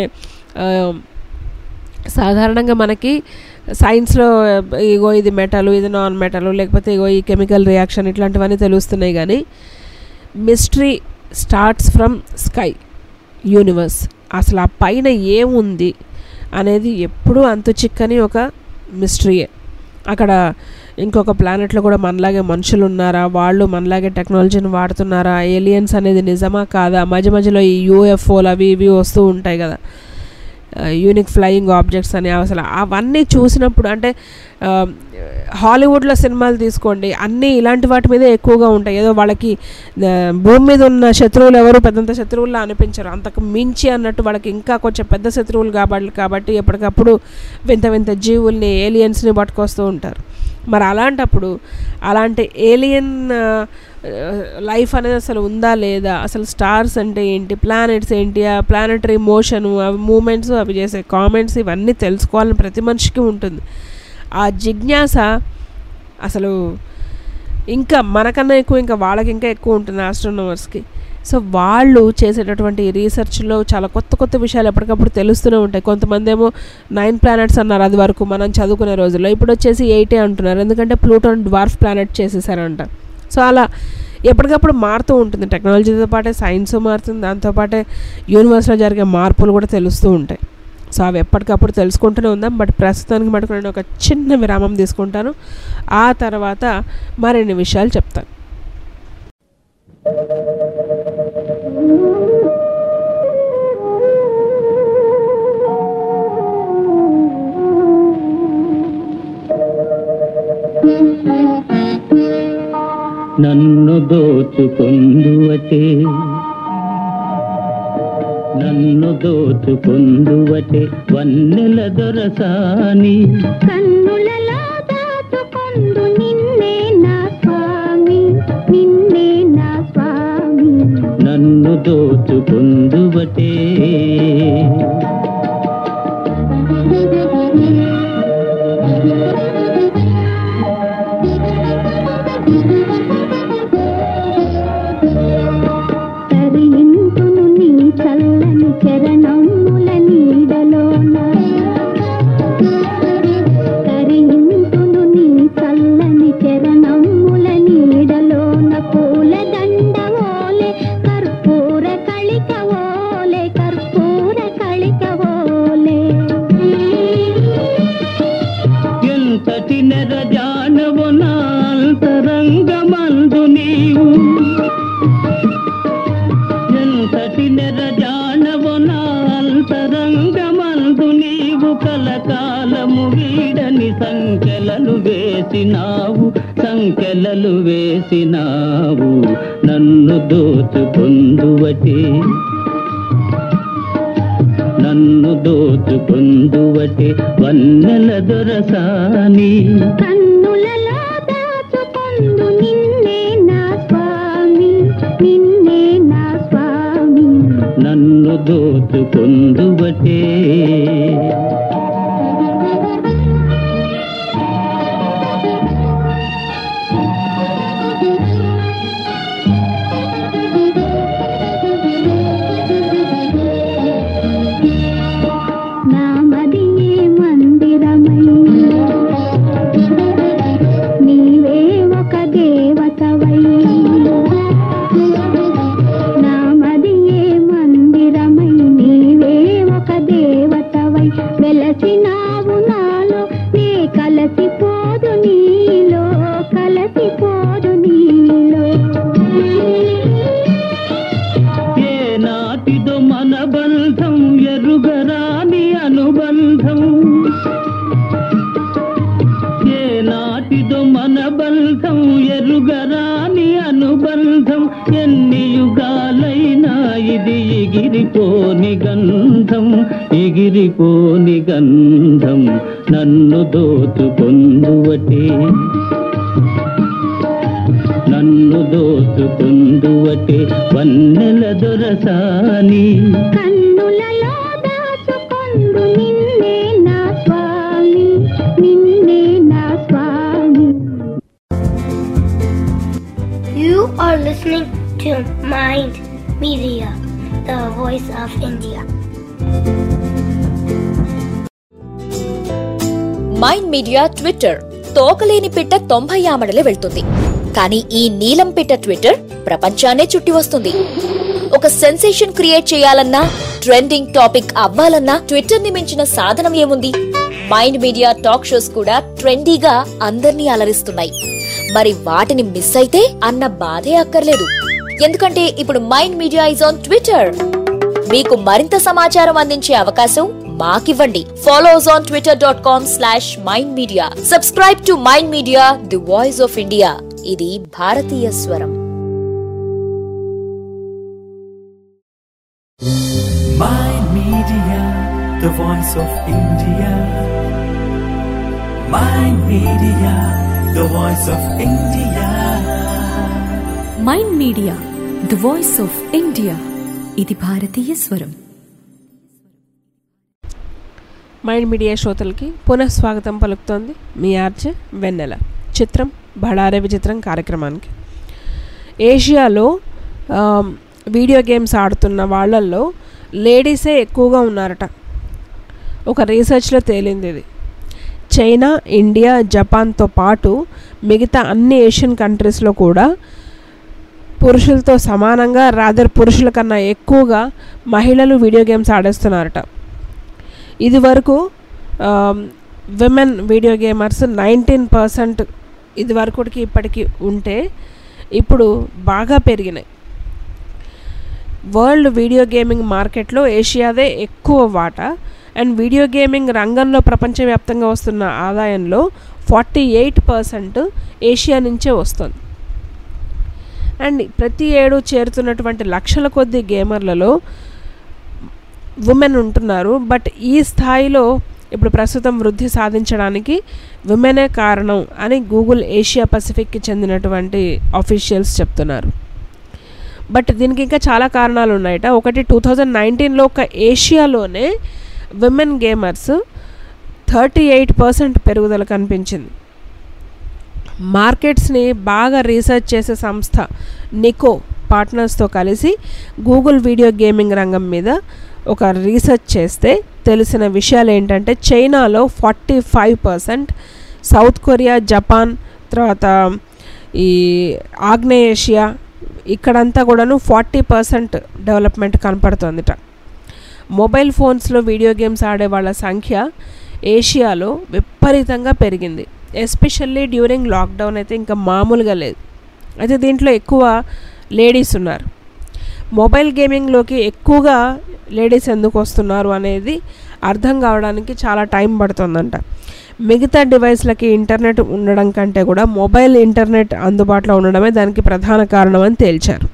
సాధారణంగా మనకి సైన్స్లో ఇగో ఇది మెటల్, ఇది నాన్ మెటల్, లేకపోతే ఇగో ఈ కెమికల్ రియాక్షన్ ఇట్లాంటివన్నీ తెలుస్తున్నాయి. కానీ mystery starts from sky, universe. అసలు ఆ పైన ఏముంది అనేది ఎప్పుడూ అంతు చిక్కని ఒక మిస్టరీయే. అక్కడ ఇంకొక ప్లానెట్లో కూడా మనలాగే మనుషులు ఉన్నారా, వాళ్ళు మనలాగే టెక్నాలజీని వాడుతున్నారా, ఏలియన్స్ అనేది నిజమా కాదా, మధ్య మధ్యలో ఈ యూఎఫ్ఓలు అవి ఇవి వస్తూ ఉంటాయి కదా, యూనిక్ ఫ్లయింగ్ ఆబ్జెక్ట్స్ అని. అసలు అవన్నీ చూసినప్పుడు అంటే హాలీవుడ్లో సినిమాలు తీసుకోండి, అన్నీ ఇలాంటి వాటి మీదే ఎక్కువగా ఉంటాయి. ఏదో వాళ్ళకి భూమి మీద ఉన్న శత్రువులు ఎవరు పెద్దంత శత్రువుల్లో అనిపించరు, అంతకు మించి అన్నట్టు వాళ్ళకి ఇంకా కొంచెం పెద్ద శత్రువులు కాబట్టి ఎప్పటికప్పుడు వింత వింత జీవుల్ని, ఏలియన్స్ని పట్టుకొస్తూ ఉంటారు. మరి అలాంటప్పుడు అలాంటి ఏలియన్ లైఫ్ అనేది అసలు ఉందా లేదా, అసలు స్టార్స్ అంటే ఏంటి, ప్లానెట్స్ ఏంటి, ఆ ప్లానెటరీ మోషను, అవి మూమెంట్స్, అవి చేసే కామెంట్స్, ఇవన్నీ తెలుసుకోవాలని ప్రతి మనిషికి ఉంటుంది. ఆ జిజ్ఞాస అసలు ఇంకా మనకన్నా ఎక్కువ, ఇంకా వాళ్ళకి ఇంకా ఎక్కువ ఉంటుంది ఆస్ట్రోనమర్స్కి. సో వాళ్ళు చేసేటటువంటి రీసెర్చ్లో చాలా కొత్త కొత్త విషయాలు ఎప్పటికప్పుడు తెలుస్తూనే ఉంటాయి. కొంతమంది ఏమో 9 ప్లానెట్స్ అన్నారు అది వరకు మనం చదువుకునే రోజుల్లో, ఇప్పుడు వచ్చేసి 8 అంటున్నారు, ఎందుకంటే ప్లూటోని డ్వార్ఫ్ ప్లానెట్ చేసేసారంట. సో అలా ఎప్పటికప్పుడు మారుతూ ఉంటుంది, టెక్నాలజీతో పాటే సైన్స్ మారుతుంది, దాంతోపాటే యూనివర్స్లో జరిగే మార్పులు కూడా తెలుస్తూ ఉంటాయి. సో అవి ఎప్పటికప్పుడు తెలుసుకుంటూనే ఉందాం. బట్ ప్రస్తుతానికి మటుకు నేను ఒక చిన్న విరామం తీసుకుంటాను, ఆ తర్వాత మరిన్ని విషయాలు చెప్తాను. నన్ను దోచుకొందువటే, నన్ను దోచుకొందువటే వన్నెల దొరసాని, కన్నులలో దాచుకొందు నిన్నే నా స్వామి, నిన్నే నా స్వామి. నన్ను దోచుకొందువటే. తరింతును నీ చల్లని చరణముల నీడలోన, తరింతును నీ చల్లని చరణముల నీడలోన, పూల దండవోలే కర్పూర కళికవోలే, కర్పూర కళికవోలే. ఎంతటి నెరజానవు నా అంతరంగమందు నీవు, ఎంతటి నెరజానవు నా అంతరంగమందు నీవు, కలకాలము వీడని సంఖ్యలను వేసినావు, సంఖ్యలలు వేసినావు. నన్ను దోచుకొందువటే, నన్ను దోచుకొందువటే వన్నెల దొరసాని, కన్నులలో దాచుకొందు నిన్నే నా స్వామి, నిన్నే నా స్వామి. నన్ను నన్ను దోచుకొందువటే. వెలసినావు నాలో నే కలసిపోదు నీలో, కలసిపోదు నీలో. ఏ నాటిదో మన బంధం ఎరుగరాని అనుబంధం, ఏ నాటిదో మన బంధం ఎరుగరాని అనుబంధం. ఎన్ని యుగాలైనా ఇది ఎగిరిపోని గంధం, ఎగిరిపోని గంధం. నన్ను దోచుకొందువటే, నన్ను దోచుకొందువటే వన్నెల దొరసాని. కన్నులలో దాచుకొందు నిన్నే నా స్వామి, నిన్నే నా స్వామి. You are listening to Mind Media, the voice of India. Mind Media Twitter, తోకలేని పిట్ట 90 ఆమడలే వెళ్తుంది. కానీ ఈ నీలం పిట్ట ట్విట్టర్ ప్రపంచాన్నే చుట్టి వస్తుంది. ఒక సెన్సేషన్ క్రియేట్ చేయాలన్నా, ట్రెండింగ్ టాపిక్ అవ్వాలన్నా ట్విట్టర్ ని మించిన సాధనం ఏముంది? మైండ్ మీడియా టాక్ షోస్ కూడా ట్రెండీగా అందర్నీ అలరిస్తున్నాయి. మరి వాటిని మిస్ అయితే అన్న బాధే అక్కర్లేదు. ఎందుకంటే ఇప్పుడు Mind Media is on Twitter. మీకు మరింత సమాచారం అందించే అవకాశం మాకివ్వండి. Follow us on twitter.com/mindmedia. Subscribe to Mind Media, the voice of India. ఇది భారతీయ స్వరం. Mind Media, the voice of India. Mind Media, the voice of India. Mind Media the voice of India. ఇది భారతీయ స్వరం. మైండ్ మీడియా శ్రోతలకి పునఃస్వాగతం పలుకుతోంది మీ RJ వెన్నెల. చిత్రం బడారే విచిత్రం కార్యక్రమానికి. ఏషియాలో వీడియో గేమ్స్ ఆడుతున్న వాళ్ళల్లో లేడీసే ఎక్కువగా ఉన్నారట. ఒక రీసెర్చ్లో తేలింది ఇది. చైనా, ఇండియా, జపాన్తో పాటు మిగతా అన్ని ఏషియన్ కంట్రీస్లో కూడా పురుషులతో సమానంగా, రాదర్ పురుషుల కన్నా ఎక్కువగా మహిళలు వీడియో గేమ్స్ ఆడేస్తున్నారట. ఇది వరకు విమెన్ వీడియో గేమర్స్ 19% ఇది వరకుకి ఇప్పటికీ ఉంటే ఇప్పుడు బాగా పెరిగినాయి. వరల్డ్ వీడియో గేమింగ్ మార్కెట్లో ఏషియాదే ఎక్కువ వాటా. అండ్ వీడియో గేమింగ్ రంగంలో ప్రపంచవ్యాప్తంగా వస్తున్న ఆదాయంలో 48% ఏషియా నుంచే వస్తుంది. అండ్ ప్రతి ఏడు చేరుతున్నటువంటి లక్షల కొద్ది గేమర్లలో ఉమెన్ ఉంటున్నారు. బట్ ఈ స్థాయిలో ఇప్పుడు ప్రస్తుతం వృద్ధి సాధించడానికి విమెనే కారణం అని గూగుల్ ఏషియా పసిఫిక్కి చెందినటువంటి ఆఫీషియల్స్ చెప్తున్నారు. బట్ దీనికి ఇంకా చాలా కారణాలు ఉన్నాయట. ఒకటి, 2019లో ఒక ఏషియాలోనే విమెన్ గేమర్స్ 38% పెరుగుదల కనిపించింది. మార్కెట్స్ని బాగా రీసెర్చ్ చేసే సంస్థ నికో పార్ట్నర్స్తో కలిసి గూగుల్ వీడియో గేమింగ్ రంగం మీద ఒక రీసెర్చ్ చేస్తే తెలిసిన విషయాలు ఏంటంటే చైనాలో 45%, సౌత్ కొరియా, జపాన్, తర్వాత ఈ ఆగ్నేయేషియా ఇక్కడంతా కూడాను 40% డెవలప్మెంట్ కనపడుతుందిట. మొబైల్ ఫోన్స్లో వీడియో గేమ్స్ ఆడే వాళ్ళ సంఖ్య ఏషియాలో విపరీతంగా పెరిగింది. ఎస్పెషల్లీ డ్యూరింగ్ లాక్డౌన్ అయితే ఇంకా మామూలుగా లేదు. అయితే దీంట్లో ఎక్కువ లేడీస్ ఉన్నారు. మొబైల్ గేమింగ్లోకి ఎక్కువగా లేడీస్ ఎందుకు వస్తున్నారు అనేది అర్థం కావడానికి చాలా టైం పడుతుందంట. మిగతా డివైస్లకి ఇంటర్నెట్ ఉండడం కంటే కూడా మొబైల్ ఇంటర్నెట్ అందుబాటులో ఉండడమే దానికి ప్రధాన కారణం అని తేల్చారు.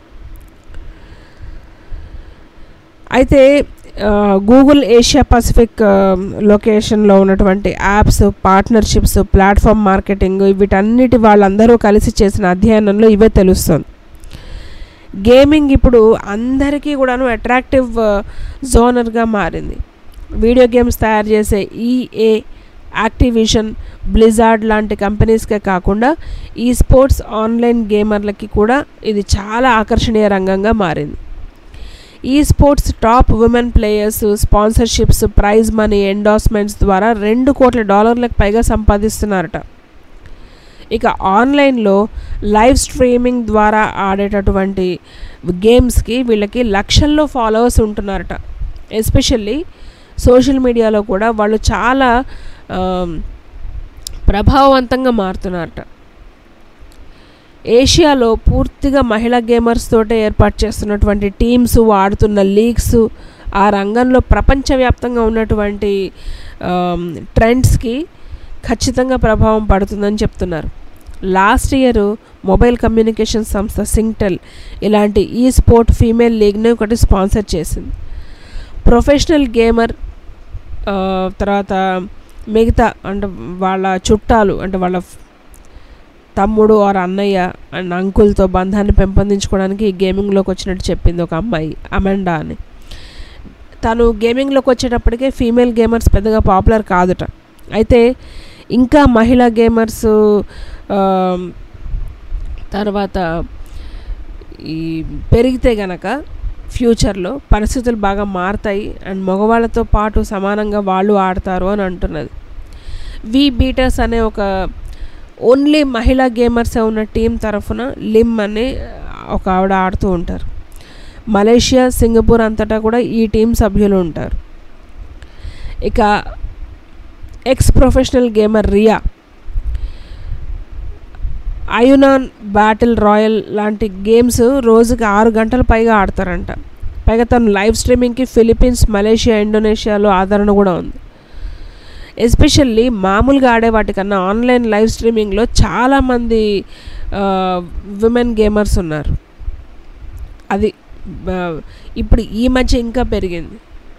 అయితే గూగుల్ ఏషియా పసిఫిక్ లొకేషన్లో ఉన్నటువంటి యాప్స్, పార్ట్నర్షిప్స్, ప్లాట్ఫామ్ మార్కెటింగ్ వీటన్నిటి వాళ్ళందరూ కలిసి చేసిన అధ్యయనంలో ఇవే తెలుస్తుంది. గేమింగ్ ఇప్పుడు అందరికీ కూడాను అట్రాక్టివ్ జోనర్గా మారింది. వీడియో గేమ్స్ తయారు చేసే ఈఏ, యాక్టివిజన్, బ్లిజార్డ్ లాంటి కంపెనీస్కే కాకుండా ఈ స్పోర్ట్స్ ఆన్లైన్ గేమర్లకి కూడా ఇది చాలా ఆకర్షణీయ రంగంగా మారింది. ఈ sports top women players sponsorships, prize money, endorsements ద్వారా $2 కోట్ల పైగా సంపాదిస్తున్నారట. ఇక ఆన్లైన్లో లైవ్ స్ట్రీమింగ్ ద్వారా ఆడేటటువంటి గేమ్స్కి వీళ్ళకి లక్షల్లో ఫాలోవర్స్ ఉంటున్నారట. ఎస్పెషల్లీ సోషల్ మీడియాలో కూడా వాళ్ళు చాలా ప్రభావవంతంగా మారుతున్నారట. ఏషియాలో పూర్తిగా మహిళా గేమర్స్ తోటే ఏర్పాటు చేస్తున్నటువంటి టీమ్స్, ఆడుతున్న లీగ్స్, ఆ రంగంలో ప్రపంచవ్యాప్తంగా ఉన్నటువంటి ట్రెండ్స్కి ఖచ్చితంగా ప్రభావం పడుతుందని చెప్తున్నారు. లాస్ట్ ఇయర్ మొబైల్ కమ్యూనికేషన్ సంస్థ సింగ్టెల్ ఇలాంటి ఈ స్పోర్ట్ ఫీమేల్ లీగ్ని ఒకటి స్పాన్సర్ చేసింది. ప్రొఫెషనల్ గేమర్ తర్వాత మిగతా అంటే వాళ్ళ చుట్టాలు అంటే వాళ్ళ తమ్ముడు ఆర్ అన్నయ్య అండ్ అంకుల్తో బంధాన్ని పెంపొందించుకోవడానికి ఈ గేమింగ్లోకి వచ్చినట్టు చెప్పింది ఒక అమ్మాయి, అమెండా అని. తను గేమింగ్లోకి వచ్చేటప్పటికే ఫీమేల్ గేమర్స్ పెద్దగా పాపులర్ కాదుట. అయితే ఇంకా మహిళా గేమర్స్ తర్వాత ఈ పెరిగితే గనక ఫ్యూచర్లో పరిస్థితులు బాగా మారుతాయి అండ్ మగవాళ్ళతో పాటు సమానంగా వాళ్ళు ఆడతారు అని అంటున్నది. వి బీటర్స్ అనే ఒక ఓన్లీ మహిళా గేమర్సే ఉన్న టీం తరఫున లిమ్ అనే ఒక ఆవిడ ఆడుతూ ఉంటారు. మలేషియా, సింగపూర్ అంతటా కూడా ఈ టీం సభ్యులు ఉంటారు. ఇక ఎక్స్ ప్రొఫెషనల్ గేమర్ రియా అయునాన్ బ్యాటిల్ రాయల్ లాంటి గేమ్స్ రోజుకి 6 గంటల పైగా ఆడతారంట. పైగా తను లైవ్ స్ట్రీమింగ్కి ఫిలిప్పీన్స్, మలేషియా, ఇండోనేషియాలో ఆదరణ కూడా ఉంది. ఎస్పెషల్లీ మామూలుగా ఆడే వాటికన్నా ఆన్లైన్ లైవ్ స్ట్రీమింగ్లో చాలామంది విమెన్ గేమర్స్ ఉన్నారు. అది ఇప్పుడు ఈ మధ్య ఇంకా పెరిగింది.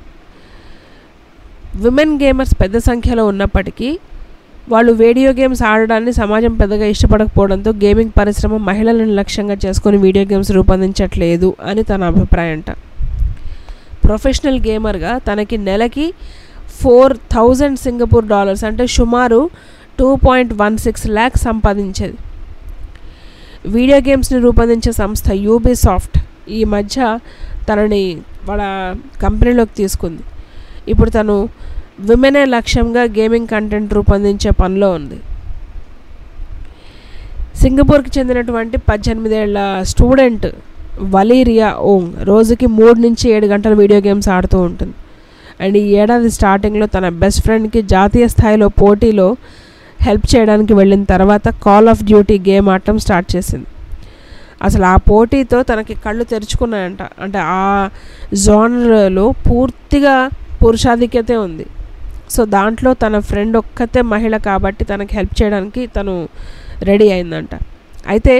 విమెన్ గేమర్స్ పెద్ద సంఖ్యలో ఉన్నప్పటికీ వాళ్ళు వీడియో గేమ్స్ ఆడడాన్ని సమాజం పెద్దగా ఇష్టపడకపోవడంతో గేమింగ్ పరిశ్రమ మహిళలను లక్ష్యంగా చేసుకొని వీడియో గేమ్స్ రూపొందించట్లేదు అని తన అభిప్రాయం అంట. ప్రొఫెషనల్ గేమర్గా తనకి నెలకి 4,000 సింగపూర్ డాలర్స్ అంటే సుమారు 2.16 lakh సంపాదించేది. వీడియో గేమ్స్ని రూపొందించే సంస్థ యూబీసాఫ్ట్ ఈ మధ్య తనని వాళ్ళ కంపెనీలోకి తీసుకుంది. ఇప్పుడు తను విమెనే లక్ష్యంగా గేమింగ్ కంటెంట్ రూపొందించే పనిలో ఉంది. సింగపూర్కి చెందినటువంటి 18 ఏళ్ల స్టూడెంట్ వలీరియా ఓంగ్ రోజుకి 3 నుంచి 7 గంటలు వీడియో గేమ్స్ ఆడుతూ ఉంటుంది. అండ్ ఈ ఏడాది స్టార్టింగ్లో తన బెస్ట్ ఫ్రెండ్కి జాతీయ స్థాయిలో పోటీలో హెల్ప్ చేయడానికి వెళ్ళిన తర్వాత కాల్ ఆఫ్ డ్యూటీ గేమ్ ఆడటం స్టార్ట్ చేసింది. అసలు ఆ పోటీతో తనకి కళ్ళు తెరుచుకున్నాయంట. అంటే ఆ జోనర్లో పూర్తిగా పురుషాధిక్యతే ఉంది. సో దాంట్లో తన ఫ్రెండ్ ఒక్కతే మహిళ కాబట్టి తనకి హెల్ప్ చేయడానికి తను రెడీ అయిందంట. అయితే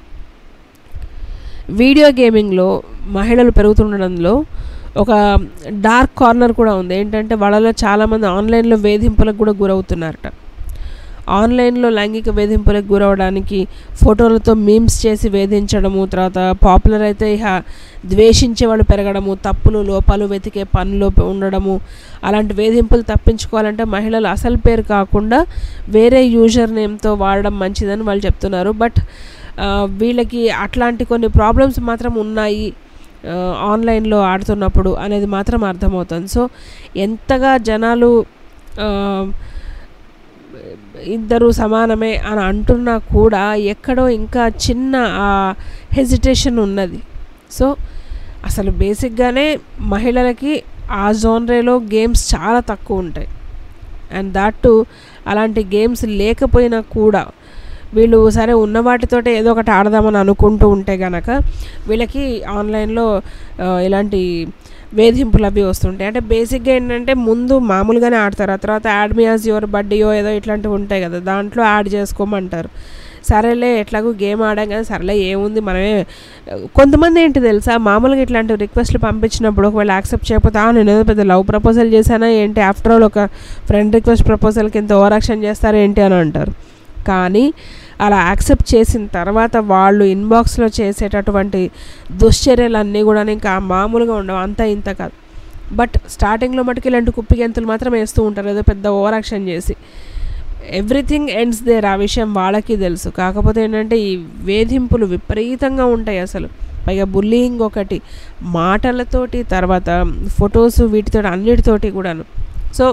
వీడియో గేమింగ్లో మహిళలు పెరుగుతుండడంలో ఒక డార్క్ కార్నర్ కూడా ఉంది. ఏంటంటే వాళ్ళలో చాలామంది ఆన్లైన్లో వేధింపులకు కూడా గురవుతున్నారట. ఆన్లైన్లో లైంగిక వేధింపులకు గురవడానికి ఫోటోలతో మీమ్స్ చేసి వేధించడము, తర్వాత పాపులర్ అయితే ఇక ద్వేషించే వాళ్ళు పెరగడము, తప్పులు లోపాలు వెతికే పనిలో ఉండడము, అలాంటి వేధింపులు తప్పించుకోవాలంటే మహిళలు అసలు పేరు కాకుండా వేరే యూజర్ నేమ్తో వాడడం మంచిదని వాళ్ళు చెప్తున్నారు. బట్ వీళ్ళకి అట్లాంటి కొన్ని ప్రాబ్లమ్స్ మాత్రం ఉన్నాయి ఆన్లైన్లో ఆడుతున్నప్పుడు అనేది మాత్రం అర్థమవుతుంది. సో ఎంతగా జనాలు ఇద్దరు సమానమే అని అంటున్నా కూడా ఎక్కడో ఇంకా చిన్న హెజిటేషన్ ఉన్నది. సో అసలు బేసిక్గానే మహిళలకి ఆ జోనరేలో గేమ్స్ చాలా తక్కువ ఉంటాయి. అండ్ దాట్ టు అలాంటి గేమ్స్ లేకపోయినా కూడా వీళ్ళు సరే ఉన్న వాటితోటే ఏదో ఒకటి ఆడదామని అనుకుంటూ ఉంటే గనక వీళ్ళకి ఆన్లైన్లో ఇలాంటి వేధింపులు అవి వస్తుంటాయి. అంటే బేసిక్గా ఏంటంటే ముందు మామూలుగానే ఆడతారు, ఆ తర్వాత యాడ్ మీ యాజ్ యువర్ బడ్డీయో ఏదో ఇట్లాంటివి ఉంటాయి కదా, దాంట్లో యాడ్ చేసుకోమంటారు. సరేలే ఎట్లాగో గేమ్ ఆడాం కదా, సరేలే ఏముంది మనమే. కొంతమంది ఏంటి తెలుసా, మామూలుగా ఇట్లాంటి రిక్వెస్ట్లు పంపించినప్పుడు ఒకవేళ యాక్సెప్ట్ చేయకపోతే నేను ఏదో పెద్ద లవ్ ప్రపోజల్ చేశానా ఏంటి, ఆఫ్టర్ ఆల్ ఒక ఫ్రెండ్ రిక్వెస్ట్ ప్రపోజల్కి ఇంత ఓవర్ యాక్షన్ చేస్తారా ఏంటి అని అంటారు. కానీ అలా యాక్సెప్ట్ చేసిన తర్వాత వాళ్ళు ఇన్బాక్స్లో చేసేటటువంటి దుశ్చర్యలన్నీ కూడా ఇంకా మామూలుగా ఉండవు, అంతా ఇంత కాదు. బట్ స్టార్టింగ్లో మటుకు ఇలాంటి కుప్పి గెంతులు మాత్రం వేస్తూ ఉంటారు, ఏదో పెద్ద ఓవర్ యాక్షన్ చేసి. ఎవ్రీథింగ్ ఎండ్స్ దేర్, ఆ విషయం వాళ్ళకి తెలుసు. కాకపోతే ఏంటంటే ఈ వేధింపులు విపరీతంగా ఉంటాయి అసలు. పైగా బుల్లింగ్ ఒకటి, మాటలతోటి, తర్వాత ఫొటోస్, వీటితో అన్నిటితోటి కూడాను. సో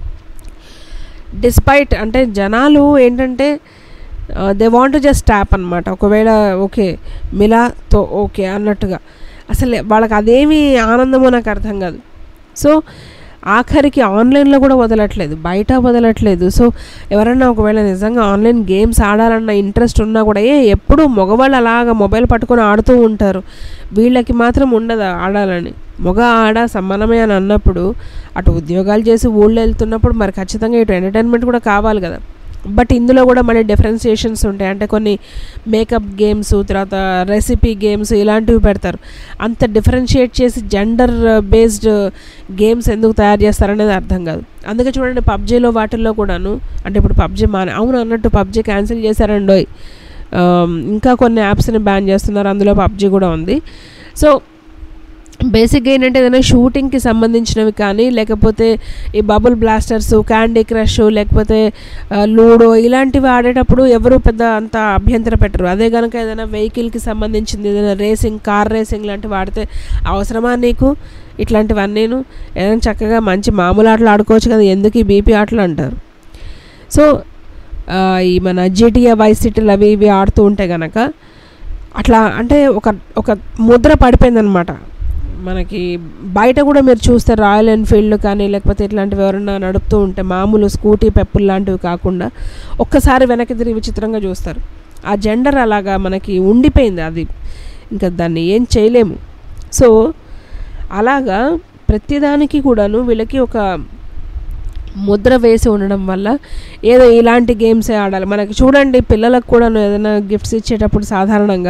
డిస్పైట్ అంటే జనాలు ఏంటంటే they want to just tap అనమాట. ఒకవేళ ఓకే మిలాతో ఓకే అన్నట్టుగా, అసలు వాళ్ళకి అదేమి ఆనందమో నాకు అర్థం కాదు. సో ఆఖరికి ఆన్లైన్లో కూడా వదలట్లేదు, బయట వదలట్లేదు. సో ఎవరన్నా ఒకవేళ నిజంగా ఆన్లైన్ గేమ్స్ ఆడాలన్న ఇంట్రెస్ట్ ఉన్నా కూడా ఎప్పుడు మగవాళ్ళు అలాగా మొబైల్ పట్టుకొని ఆడుతూ ఉంటారు, వీళ్ళకి మాత్రం ఉండదు ఆడాలని. మగ ఆడ సమానమే అని అన్నప్పుడు, అటు ఉద్యోగాలు చేసి ఊళ్ళో వెళ్తున్నప్పుడు మరి ఖచ్చితంగా ఇటు ఎంటర్టైన్మెంట్ కూడా కావాలి కదా. బట్ ఇందులో కూడా మళ్ళీ డిఫరెన్సియేషన్స్ ఉంటాయి. అంటే కొన్ని మేకప్ గేమ్స్, తర్వాత రెసిపీ గేమ్స్ ఇలాంటివి పెడతారు. అంత డిఫరెన్షియేట్ చేసి జెండర్ బేస్డ్ గేమ్స్ ఎందుకు తయారు చేస్తారనేది అర్థం కాదు. అందుకే చూడండి పబ్జీలో వాటిల్లో కూడాను, అంటే ఇప్పుడు పబ్జీ అవును అన్నట్టు పబ్జీ క్యాన్సిల్ చేశారండోయ్, ఇంకా కొన్ని యాప్స్ని బ్యాన్ చేస్తున్నారు, అందులో పబ్జీ కూడా ఉంది. సో బేసిక్గా ఏంటంటే ఏదైనా షూటింగ్కి సంబంధించినవి కానీ, లేకపోతే ఈ బబుల్ బ్లాస్టర్స్, క్యాండీ క్రష్, లేకపోతే లూడో ఇలాంటివి ఆడేటప్పుడు ఎవరు పెద్ద అంత అభ్యంతర పెట్టరు. అదే కనుక ఏదైనా వెహికల్కి సంబంధించింది, ఏదైనా రేసింగ్, కార్ రేసింగ్ లాంటివి ఆడితే అవసరమా నీకు ఇట్లాంటివన్నీను? ఏదైనా చక్కగా మంచి మామూలు ఆటలు ఆడుకోవచ్చు కదా, ఎందుకు ఈ బీపీ ఆటలు అంటారు. సో ఈ మన GTA వైస్ సిటీలు అవి ఇవి ఆడుతూ ఉంటే కనుక అట్లా అంటే ఒక ముద్ర పడిపోయిందనమాట మనకి. బయట కూడా మీరు చూస్తే రాయల్ ఎన్ఫీల్డ్ కానీ, లేకపోతే ఇట్లాంటివి ఎవరన్నా నడుపుతూ ఉంటే మామూలు స్కూటీ పెప్పులు లాంటివి కాకుండా ఒక్కసారి వెనక్కి తిరిగి విచిత్రంగా చూస్తారు. ఆ జెండర్ అలాగా మనకి ఉండిపోయింది, అది ఇంకా దాన్ని ఏం చేయలేము. సో అలాగా ప్రతిదానికి కూడాను వీళ్ళకి ఒక ముద్ర వేసి ఉండడం వల్ల ఏదో ఇలాంటి గేమ్సే ఆడాలి. మనకి చూడండి పిల్లలకు కూడాను ఏదైనా గిఫ్ట్స్ ఇచ్చేటప్పుడు సాధారణంగా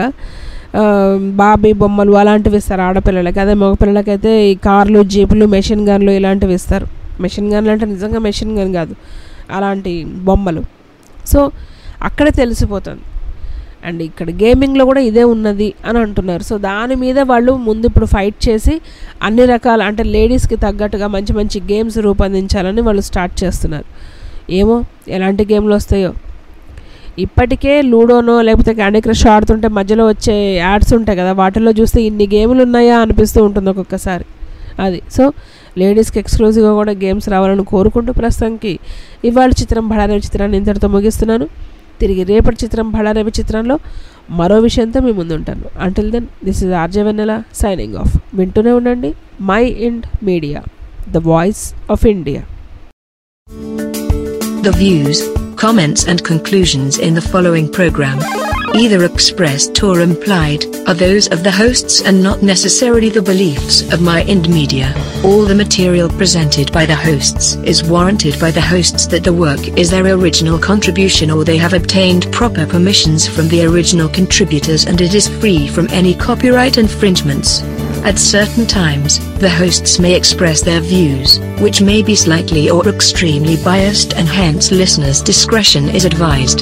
బాబీ బొమ్మలు అలాంటివి ఇస్తారు ఆడపిల్లలకి. అదే మగపిల్లలకైతే ఈ కార్లు, జీపులు, మెషిన్ గన్లు ఇలాంటివి ఇస్తారు. మెషిన్ గన్లు అంటే నిజంగా మెషిన్ గన్ కాదు, అలాంటి బొమ్మలు. సో అక్కడే తెలిసిపోతుంది. అండ్ ఇక్కడ గేమింగ్లో కూడా ఇదే ఉన్నది అని అంటున్నారు. సో దాని మీద వాళ్ళు ముందు ఇప్పుడు ఫైట్ చేసి అన్ని రకాల అంటే లేడీస్కి తగ్గట్టుగా మంచి మంచి గేమ్స్ రూపొందించాలని వాళ్ళు స్టార్ట్ చేస్తున్నారు. ఏమో ఎలాంటి గేమ్లు వస్తాయో. ఇప్పటికే లూడోనో లేకపోతే క్యాండీ క్రష్ ఆడుతుంటే మధ్యలో వచ్చే యాడ్స్ ఉంటాయి కదా, వాటిల్లో చూస్తే ఇన్ని గేములు ఉన్నాయా అనిపిస్తూ ఉంటుంది ఒక్కొక్కసారి. అది సో లేడీస్కి ఎక్స్క్లూజివ్గా కూడా గేమ్స్ రావాలని కోరుకుంటూ ప్రస్తుతానికి ఇవాళ చిత్రం బళారవి చిత్రాన్ని ఇంతటితో ముగిస్తున్నాను. తిరిగి రేపటి చిత్రం బళారవి చిత్రంలో మరో విషయంతో మీ ముందు ఉంటాను. Until then this is RJ Vennela signing off. వింటూనే ఉండండి Mind Media, the voice of India. The views, comments and conclusions in the following program, either expressed or implied, are those of the hosts and not necessarily the beliefs of My Ind Media. All the material presented by the hosts is warranted by the hosts that the work is their original contribution or they have obtained proper permissions from the original contributors and it is free from any copyright infringements. At certain times, the hosts may express their views, which may be slightly or extremely biased and hence listeners' discretion is advised.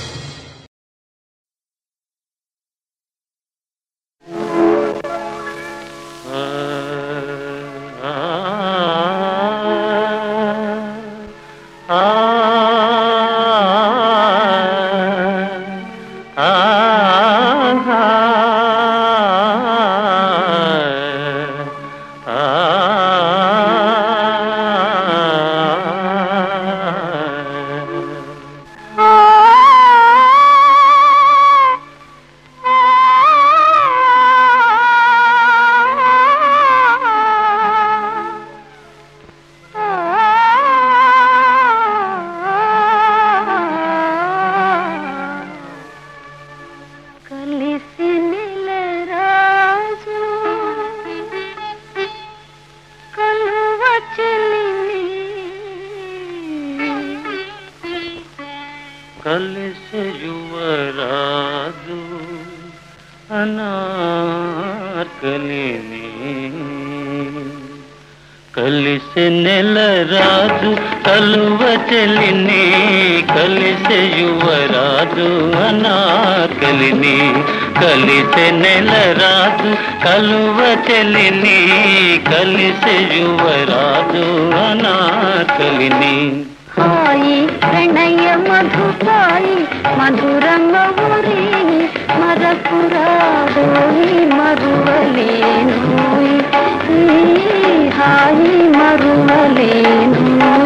కలిసయువరాజు అనార్కలిని కలిసే నెల రాజు కలువ చెలిని కలిసే యువరాజు అనార్కలిని కలిసే నెల రాజు కలువ చెలిని కలిసే యువరాజు అనార్కలిని హాయి ప్రణయ మధుపాయి మధురంగూరి మరపురాదోయి మరువలేను హాయి మరువలేను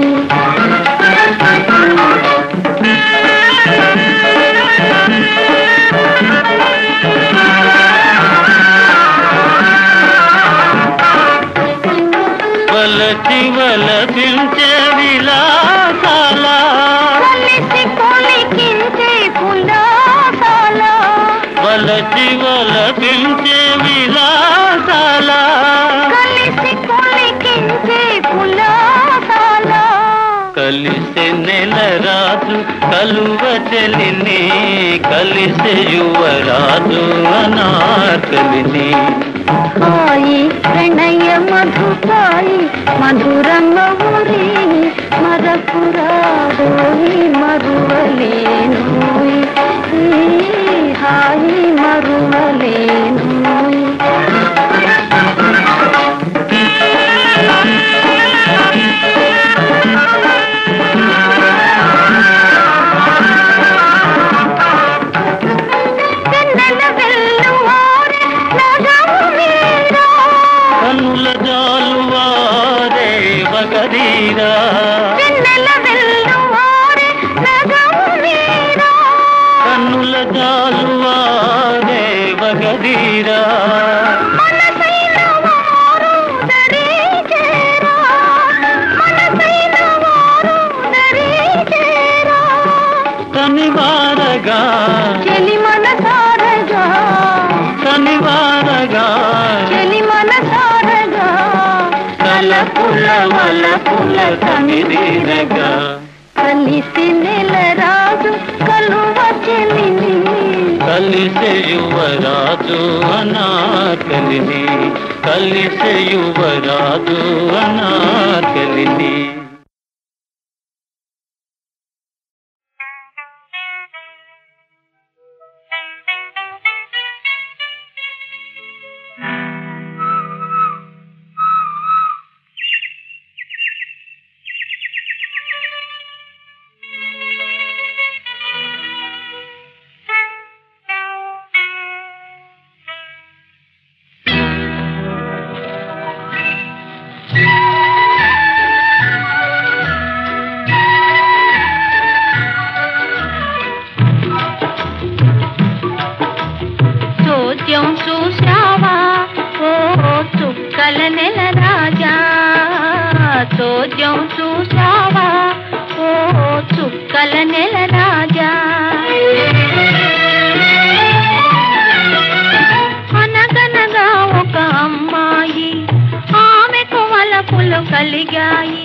వలచి వలపించే విలాసాల కలిసి కొలికించే పులాసాల వలచి వలపించే విలాసాల కలిసి కొలికించే పులాసాల కలిసే నెల రాజు కలువ చెలిని కలిసే యువరాజు అనార్కలిని హాయి ప్రణయ మధుపాయి మధురంగూరి మరపురాదోయి మరువలేను హాయి మరువలేను కనుల జాలువారే వగరీరా కన్నుల జాలువారే వగరీరా కనివారగా చెలి మనసారగా కనివారగా చెలి మనసారగా కలపుల వలపుల కనిరీరగా కలిసి నెల రాజు కలువ చెలిని కలిసే యువరాజు అనార్కలిని కలిసే యువరాజు అనార్కలిని చోద్యం చూశావా ఓ చుక్కల నెల రాజా చోద్యం చూశావా ఓ చుక్కల నెల రాజా అనగనగా ఒక అమ్మాయి ఆమెకు వలపులు కలిగాయి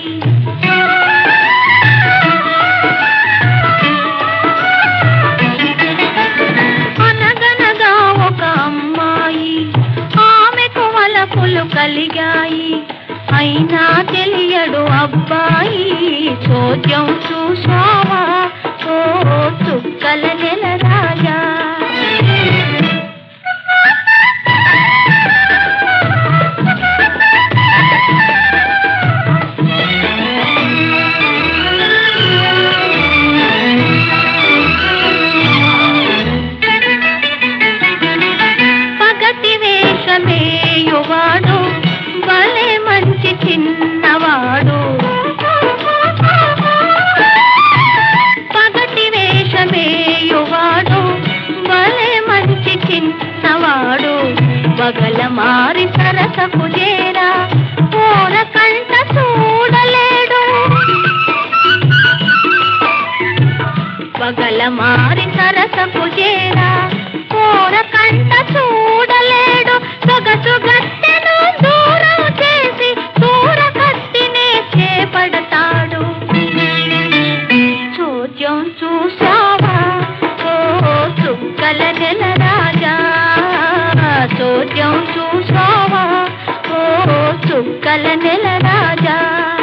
అనగనగా ఒక అమ్మాయి ఆమెకు వలపులు కలిగాయి అయినా తెలియడు అబ్బాయి చోద్యం చూశావా ఓ చుక్కల నెల రాజా పగటి వేషమేయువాడు భలే మంచి చిన్నవాడు పగటి వేషమేయువాడు భలే మంచి చిన్నవాడు వగల మారి సరసకు చేరా ఓర కంట చూడలేడు వగల మారి సరసకు చేరా ఓర కంట చూడలేడు సొగసు గట్టెను దూరం చేసి దూర కత్తినే చేపడతాడు చోద్యం చూశావా ఓ చుక్కల నెల రాజా చోద్యం చూశావా ఓ చుక్కల నెల రాజా.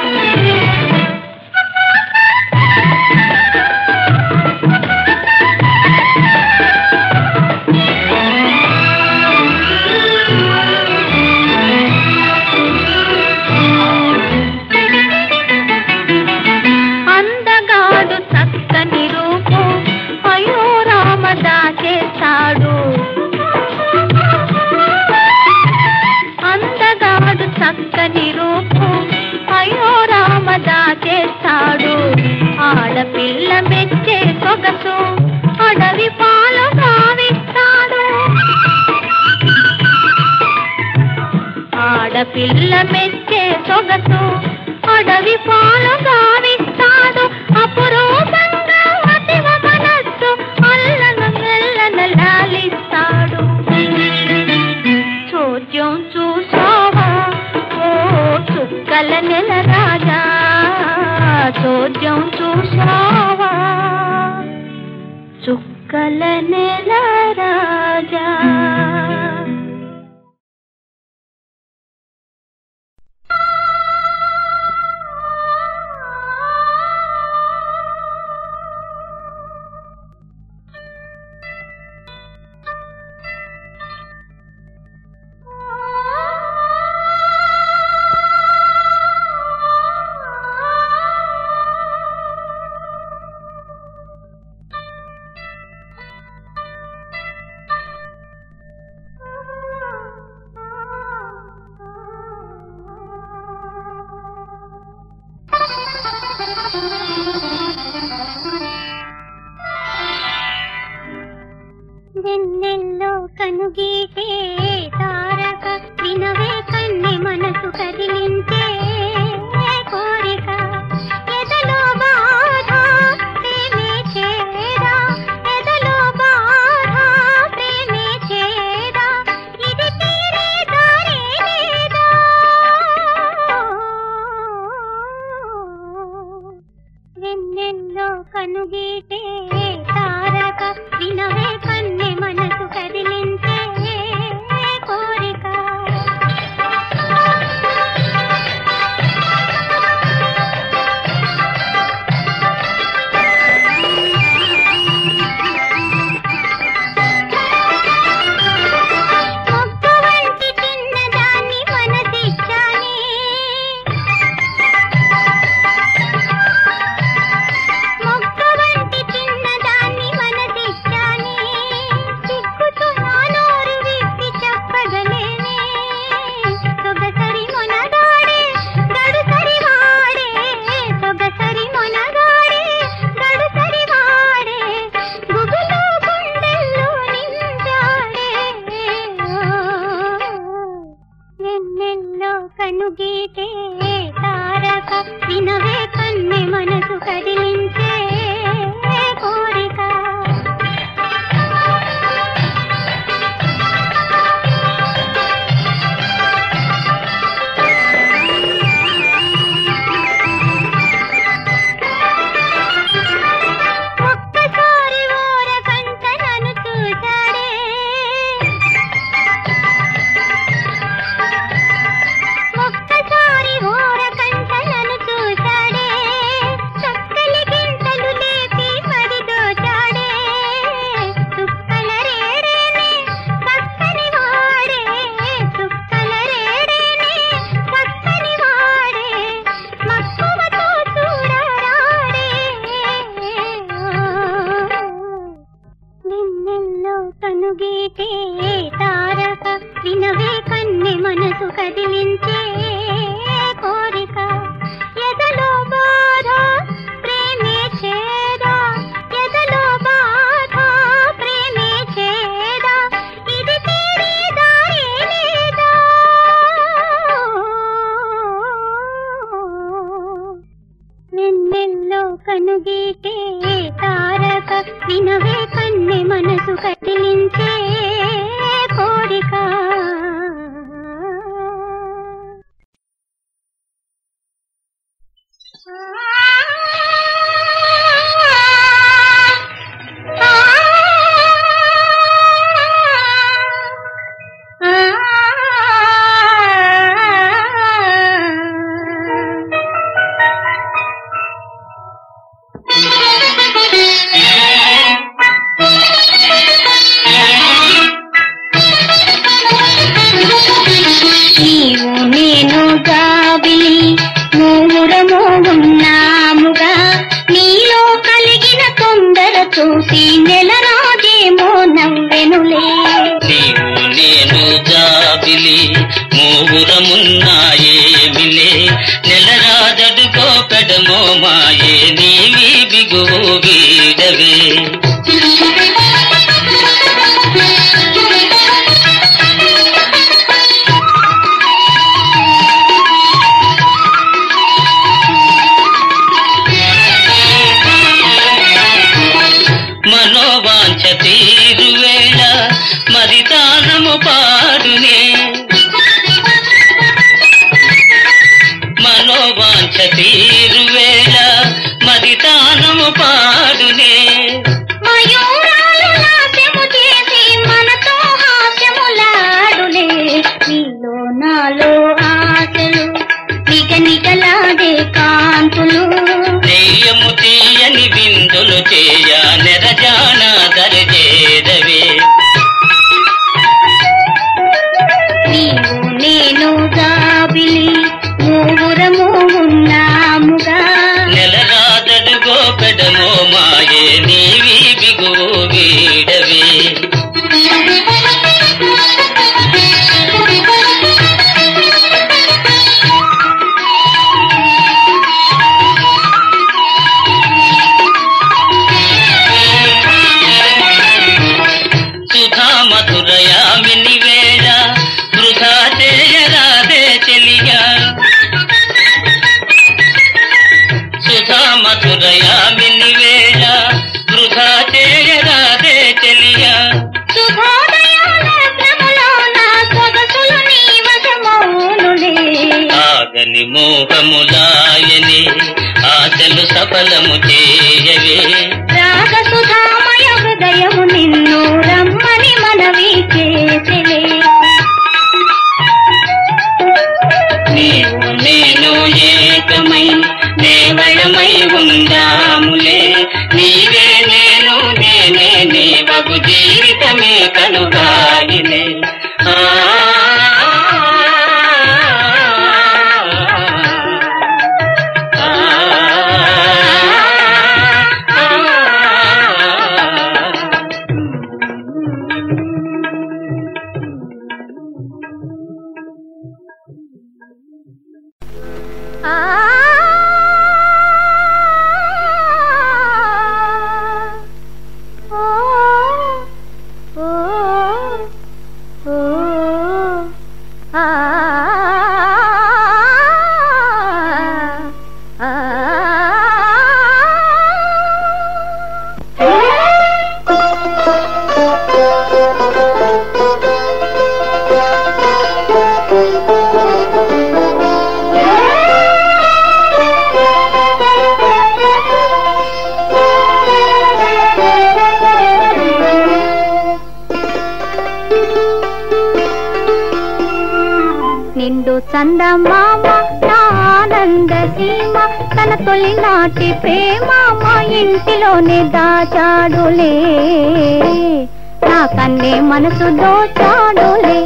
అందగాడు చక్కని రూపు అయ్యో రామ దాచేస్తాడు. అందగాడు చక్కని రూపు అయ్యో రామ దాచేస్తాడు. ఆడపిల్ల మెచ్చే సొగసు అడవి పాలు గావిస్తాడు. ఆడపిల్ల మెచ్చే సొగసు అడవి పాలు గావిస్తాడు. అపురూపంగా అతివ మనస్సు అల్లన మెల్లన లాలిస్తాడు. చోద్యం చూసావా ఓ చుక్కల నెల రాజా. చోద్యం చూసావా చుక్కల నెల రాజా. వెన్నెల్లో కనుగీటే తారక వినవే కన్నె మనసు కదిలించే కోరిక. ఎదలో బాధ ప్రేమే చేరా. ఎదలో బాధ ప్రేమే చేరా. ఇది తీరే దారే లేదా. వెన్నెల్లో కనుగీటే తారక వినవే కన్నె మనసు కదిలించే కోరిక. మొక్క వంటి చిన్నదాన్ని మనసిచ్చానే. మొక్క వంటి చిన్నదాన్ని మనసిచ్చానే. సిగ్గుతో నా నోరు విప్పి చెప్పగలేనే. సొగసరి మొనగాడే గడుసరి వాడే. సొగసరి మొనగాడే గడుసరి వాడే. గుబులు గుండెల్లో నిండాడే. వెన్నెల్లో కనుగీటే తారక వినవే కన్నె మనసు కదిలించే కోరిక. ఒక్కసారి ఓరకంట నన్ను చూశాడే. ఒక్కసారి ఓరకంట నన్ను చూశాడే. చక్కలి గింతలు లేపి మరి దోచాడే. చుక్కల రేడేనే చక్కని వాడే. చుక్కల రేడేనే చక్కని వాడే. మక్కువతో చూడరాడే. నిన్నెల్లో కనుగీటే తారక వినవే కన్నె మనసు కదిలించే కోరిక. ఎదలో బాధ ప్రేమే చేదా. ఎదలో బాధ ప్రేమే చేదా. ఇది తీరే దారే లేదా. వెన్నెల్లో కనుగీటే తారక వినవే కన్నె మనసు కదిలించే కోరిక. నెలరాదడుకో పెడమో మాయే నీవి బిగువు వీడవే మనోవాంఛ తీరువేళ మరి తానము పాడునే మనోవాంఛ తీరువేళ మరి తానము పాడునే మయూరాలు నాట్యము చేసి మనతో హాస్యములాడునే నీలో నాలో ఆశలు నిగనిగలాడే కాంతులు దెయ్యము తీయని విందులు చేయ నెరజాన దరిచేరవే నీవు నేను గాబిలి మూగురము ఉన్నాముగా నెలరాదడుగో పెడమో మాయే నీవి బిగువు వీడవే సుధా మధురయామిని వేళ వృధా చేయరాదే చెలియా సుధా మధురయామిని వేళ వృధా చేయరాదే చెలియా ఆగని మోహములాయని ఆశలు సఫలము చేయవే రాగసుధామయ హృదయము నిన్ను రమ్మని మనవి చేసెలే నీవు నేను ఏకమై దేవళమై ఉందాములే నీవే నేను నేనే నీవగు జీవితమే కనుగాయిలే నిండు చందమామ నా ఆనంద సీమ తన తొలినాటి ప్రేమ మా ఇంటిలోనే దాచాడులే నా కన్నే మనసు దోచాడులే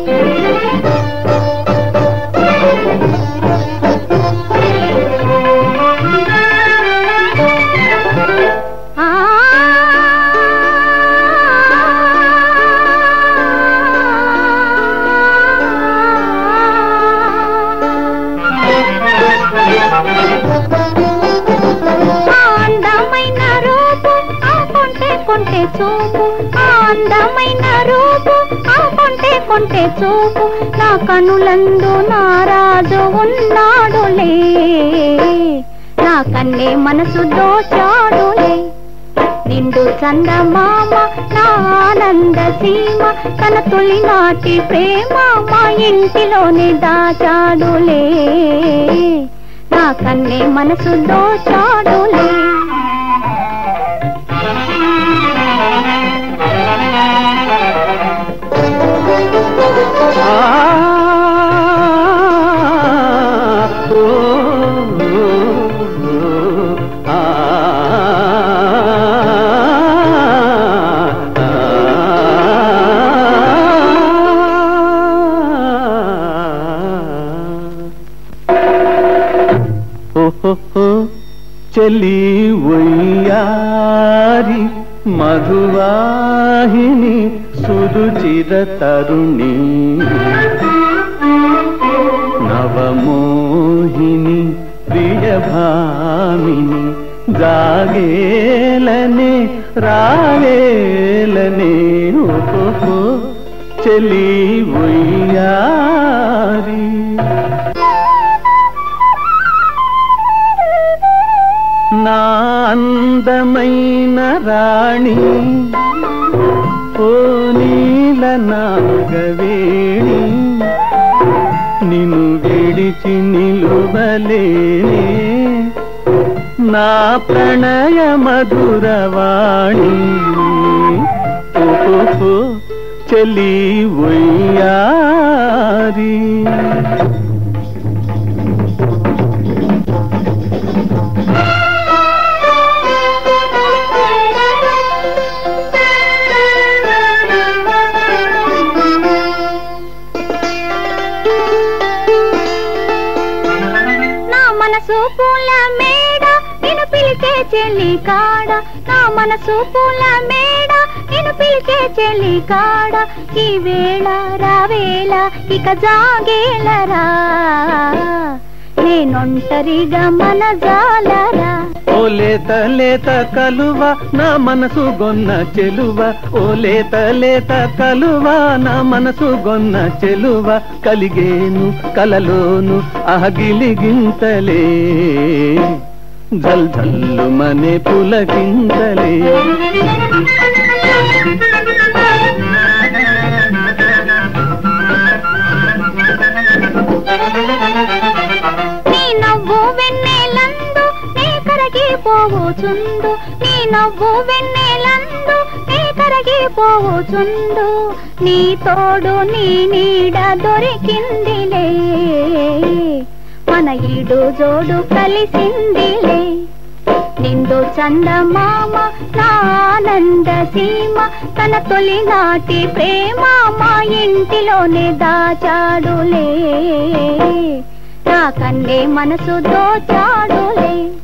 అందమైన రూపు ఆ కొంటే చూపు అందమైన రూపు ఆ కొంటే చూపు నా కనులందు నారాజు ఉన్నాడులే నా కన్నే మనసు దోచాడులే నిండు చందమామ నా ఆనంద సీమ తన తొలినాటి ప్రేమ మా ఇంటిలోనే దాచాడులే నా కన్నే మనసు దోచాడులే చలి వయ్యారి మధువాహిని సురుచిర తరుణి నవమోహిని భామిని జాగేలనే రావేలనే ఓహో చెలి ఉయ్యారి. నా అందమైన రాణి ఓ నీల నాగవేణి నిన్ను విడిచి నిలువలేనే నా ప్రణయ మధురవాణి ఓహో చెలి ఉయ్యారి. మనసు పూల మేడ నిన్ను పిలిచే చెల్లి కాడ, నా మనసు పూల మేడ నిన్ను పిలిచే చెల్లి కాడ. ఈ వేళ రావేళ ఇక జాగేలరా నేనొంటరిగా మన జాలరా. ఓ లేత లేత కలువ నా మనసు గొన్న చెలువ, ఓ లేత లేత కలువ నా మనసు గొన్న చెలువ. కలిగేను కలలోను అహగిలిగింతలే జల్ జల్లు మనే పులకింతలే. నీ నవ్వు వెన్నెలందు నే కరగిపోవచుండు, నీ నవ్వు వెన్నెలందు నే కరగిపోవచుండు. నీ తోడు నీ నీడ దొరికిందిలే మన ఈడు జోడు కలిసిందిలే. నిండు చందమామ నా ఆనంద సీమ తన తొలినాటి ప్రేమ మా ఇంటిలోనే దాచాడులే నా కన్నే మనసు దోచాడులే.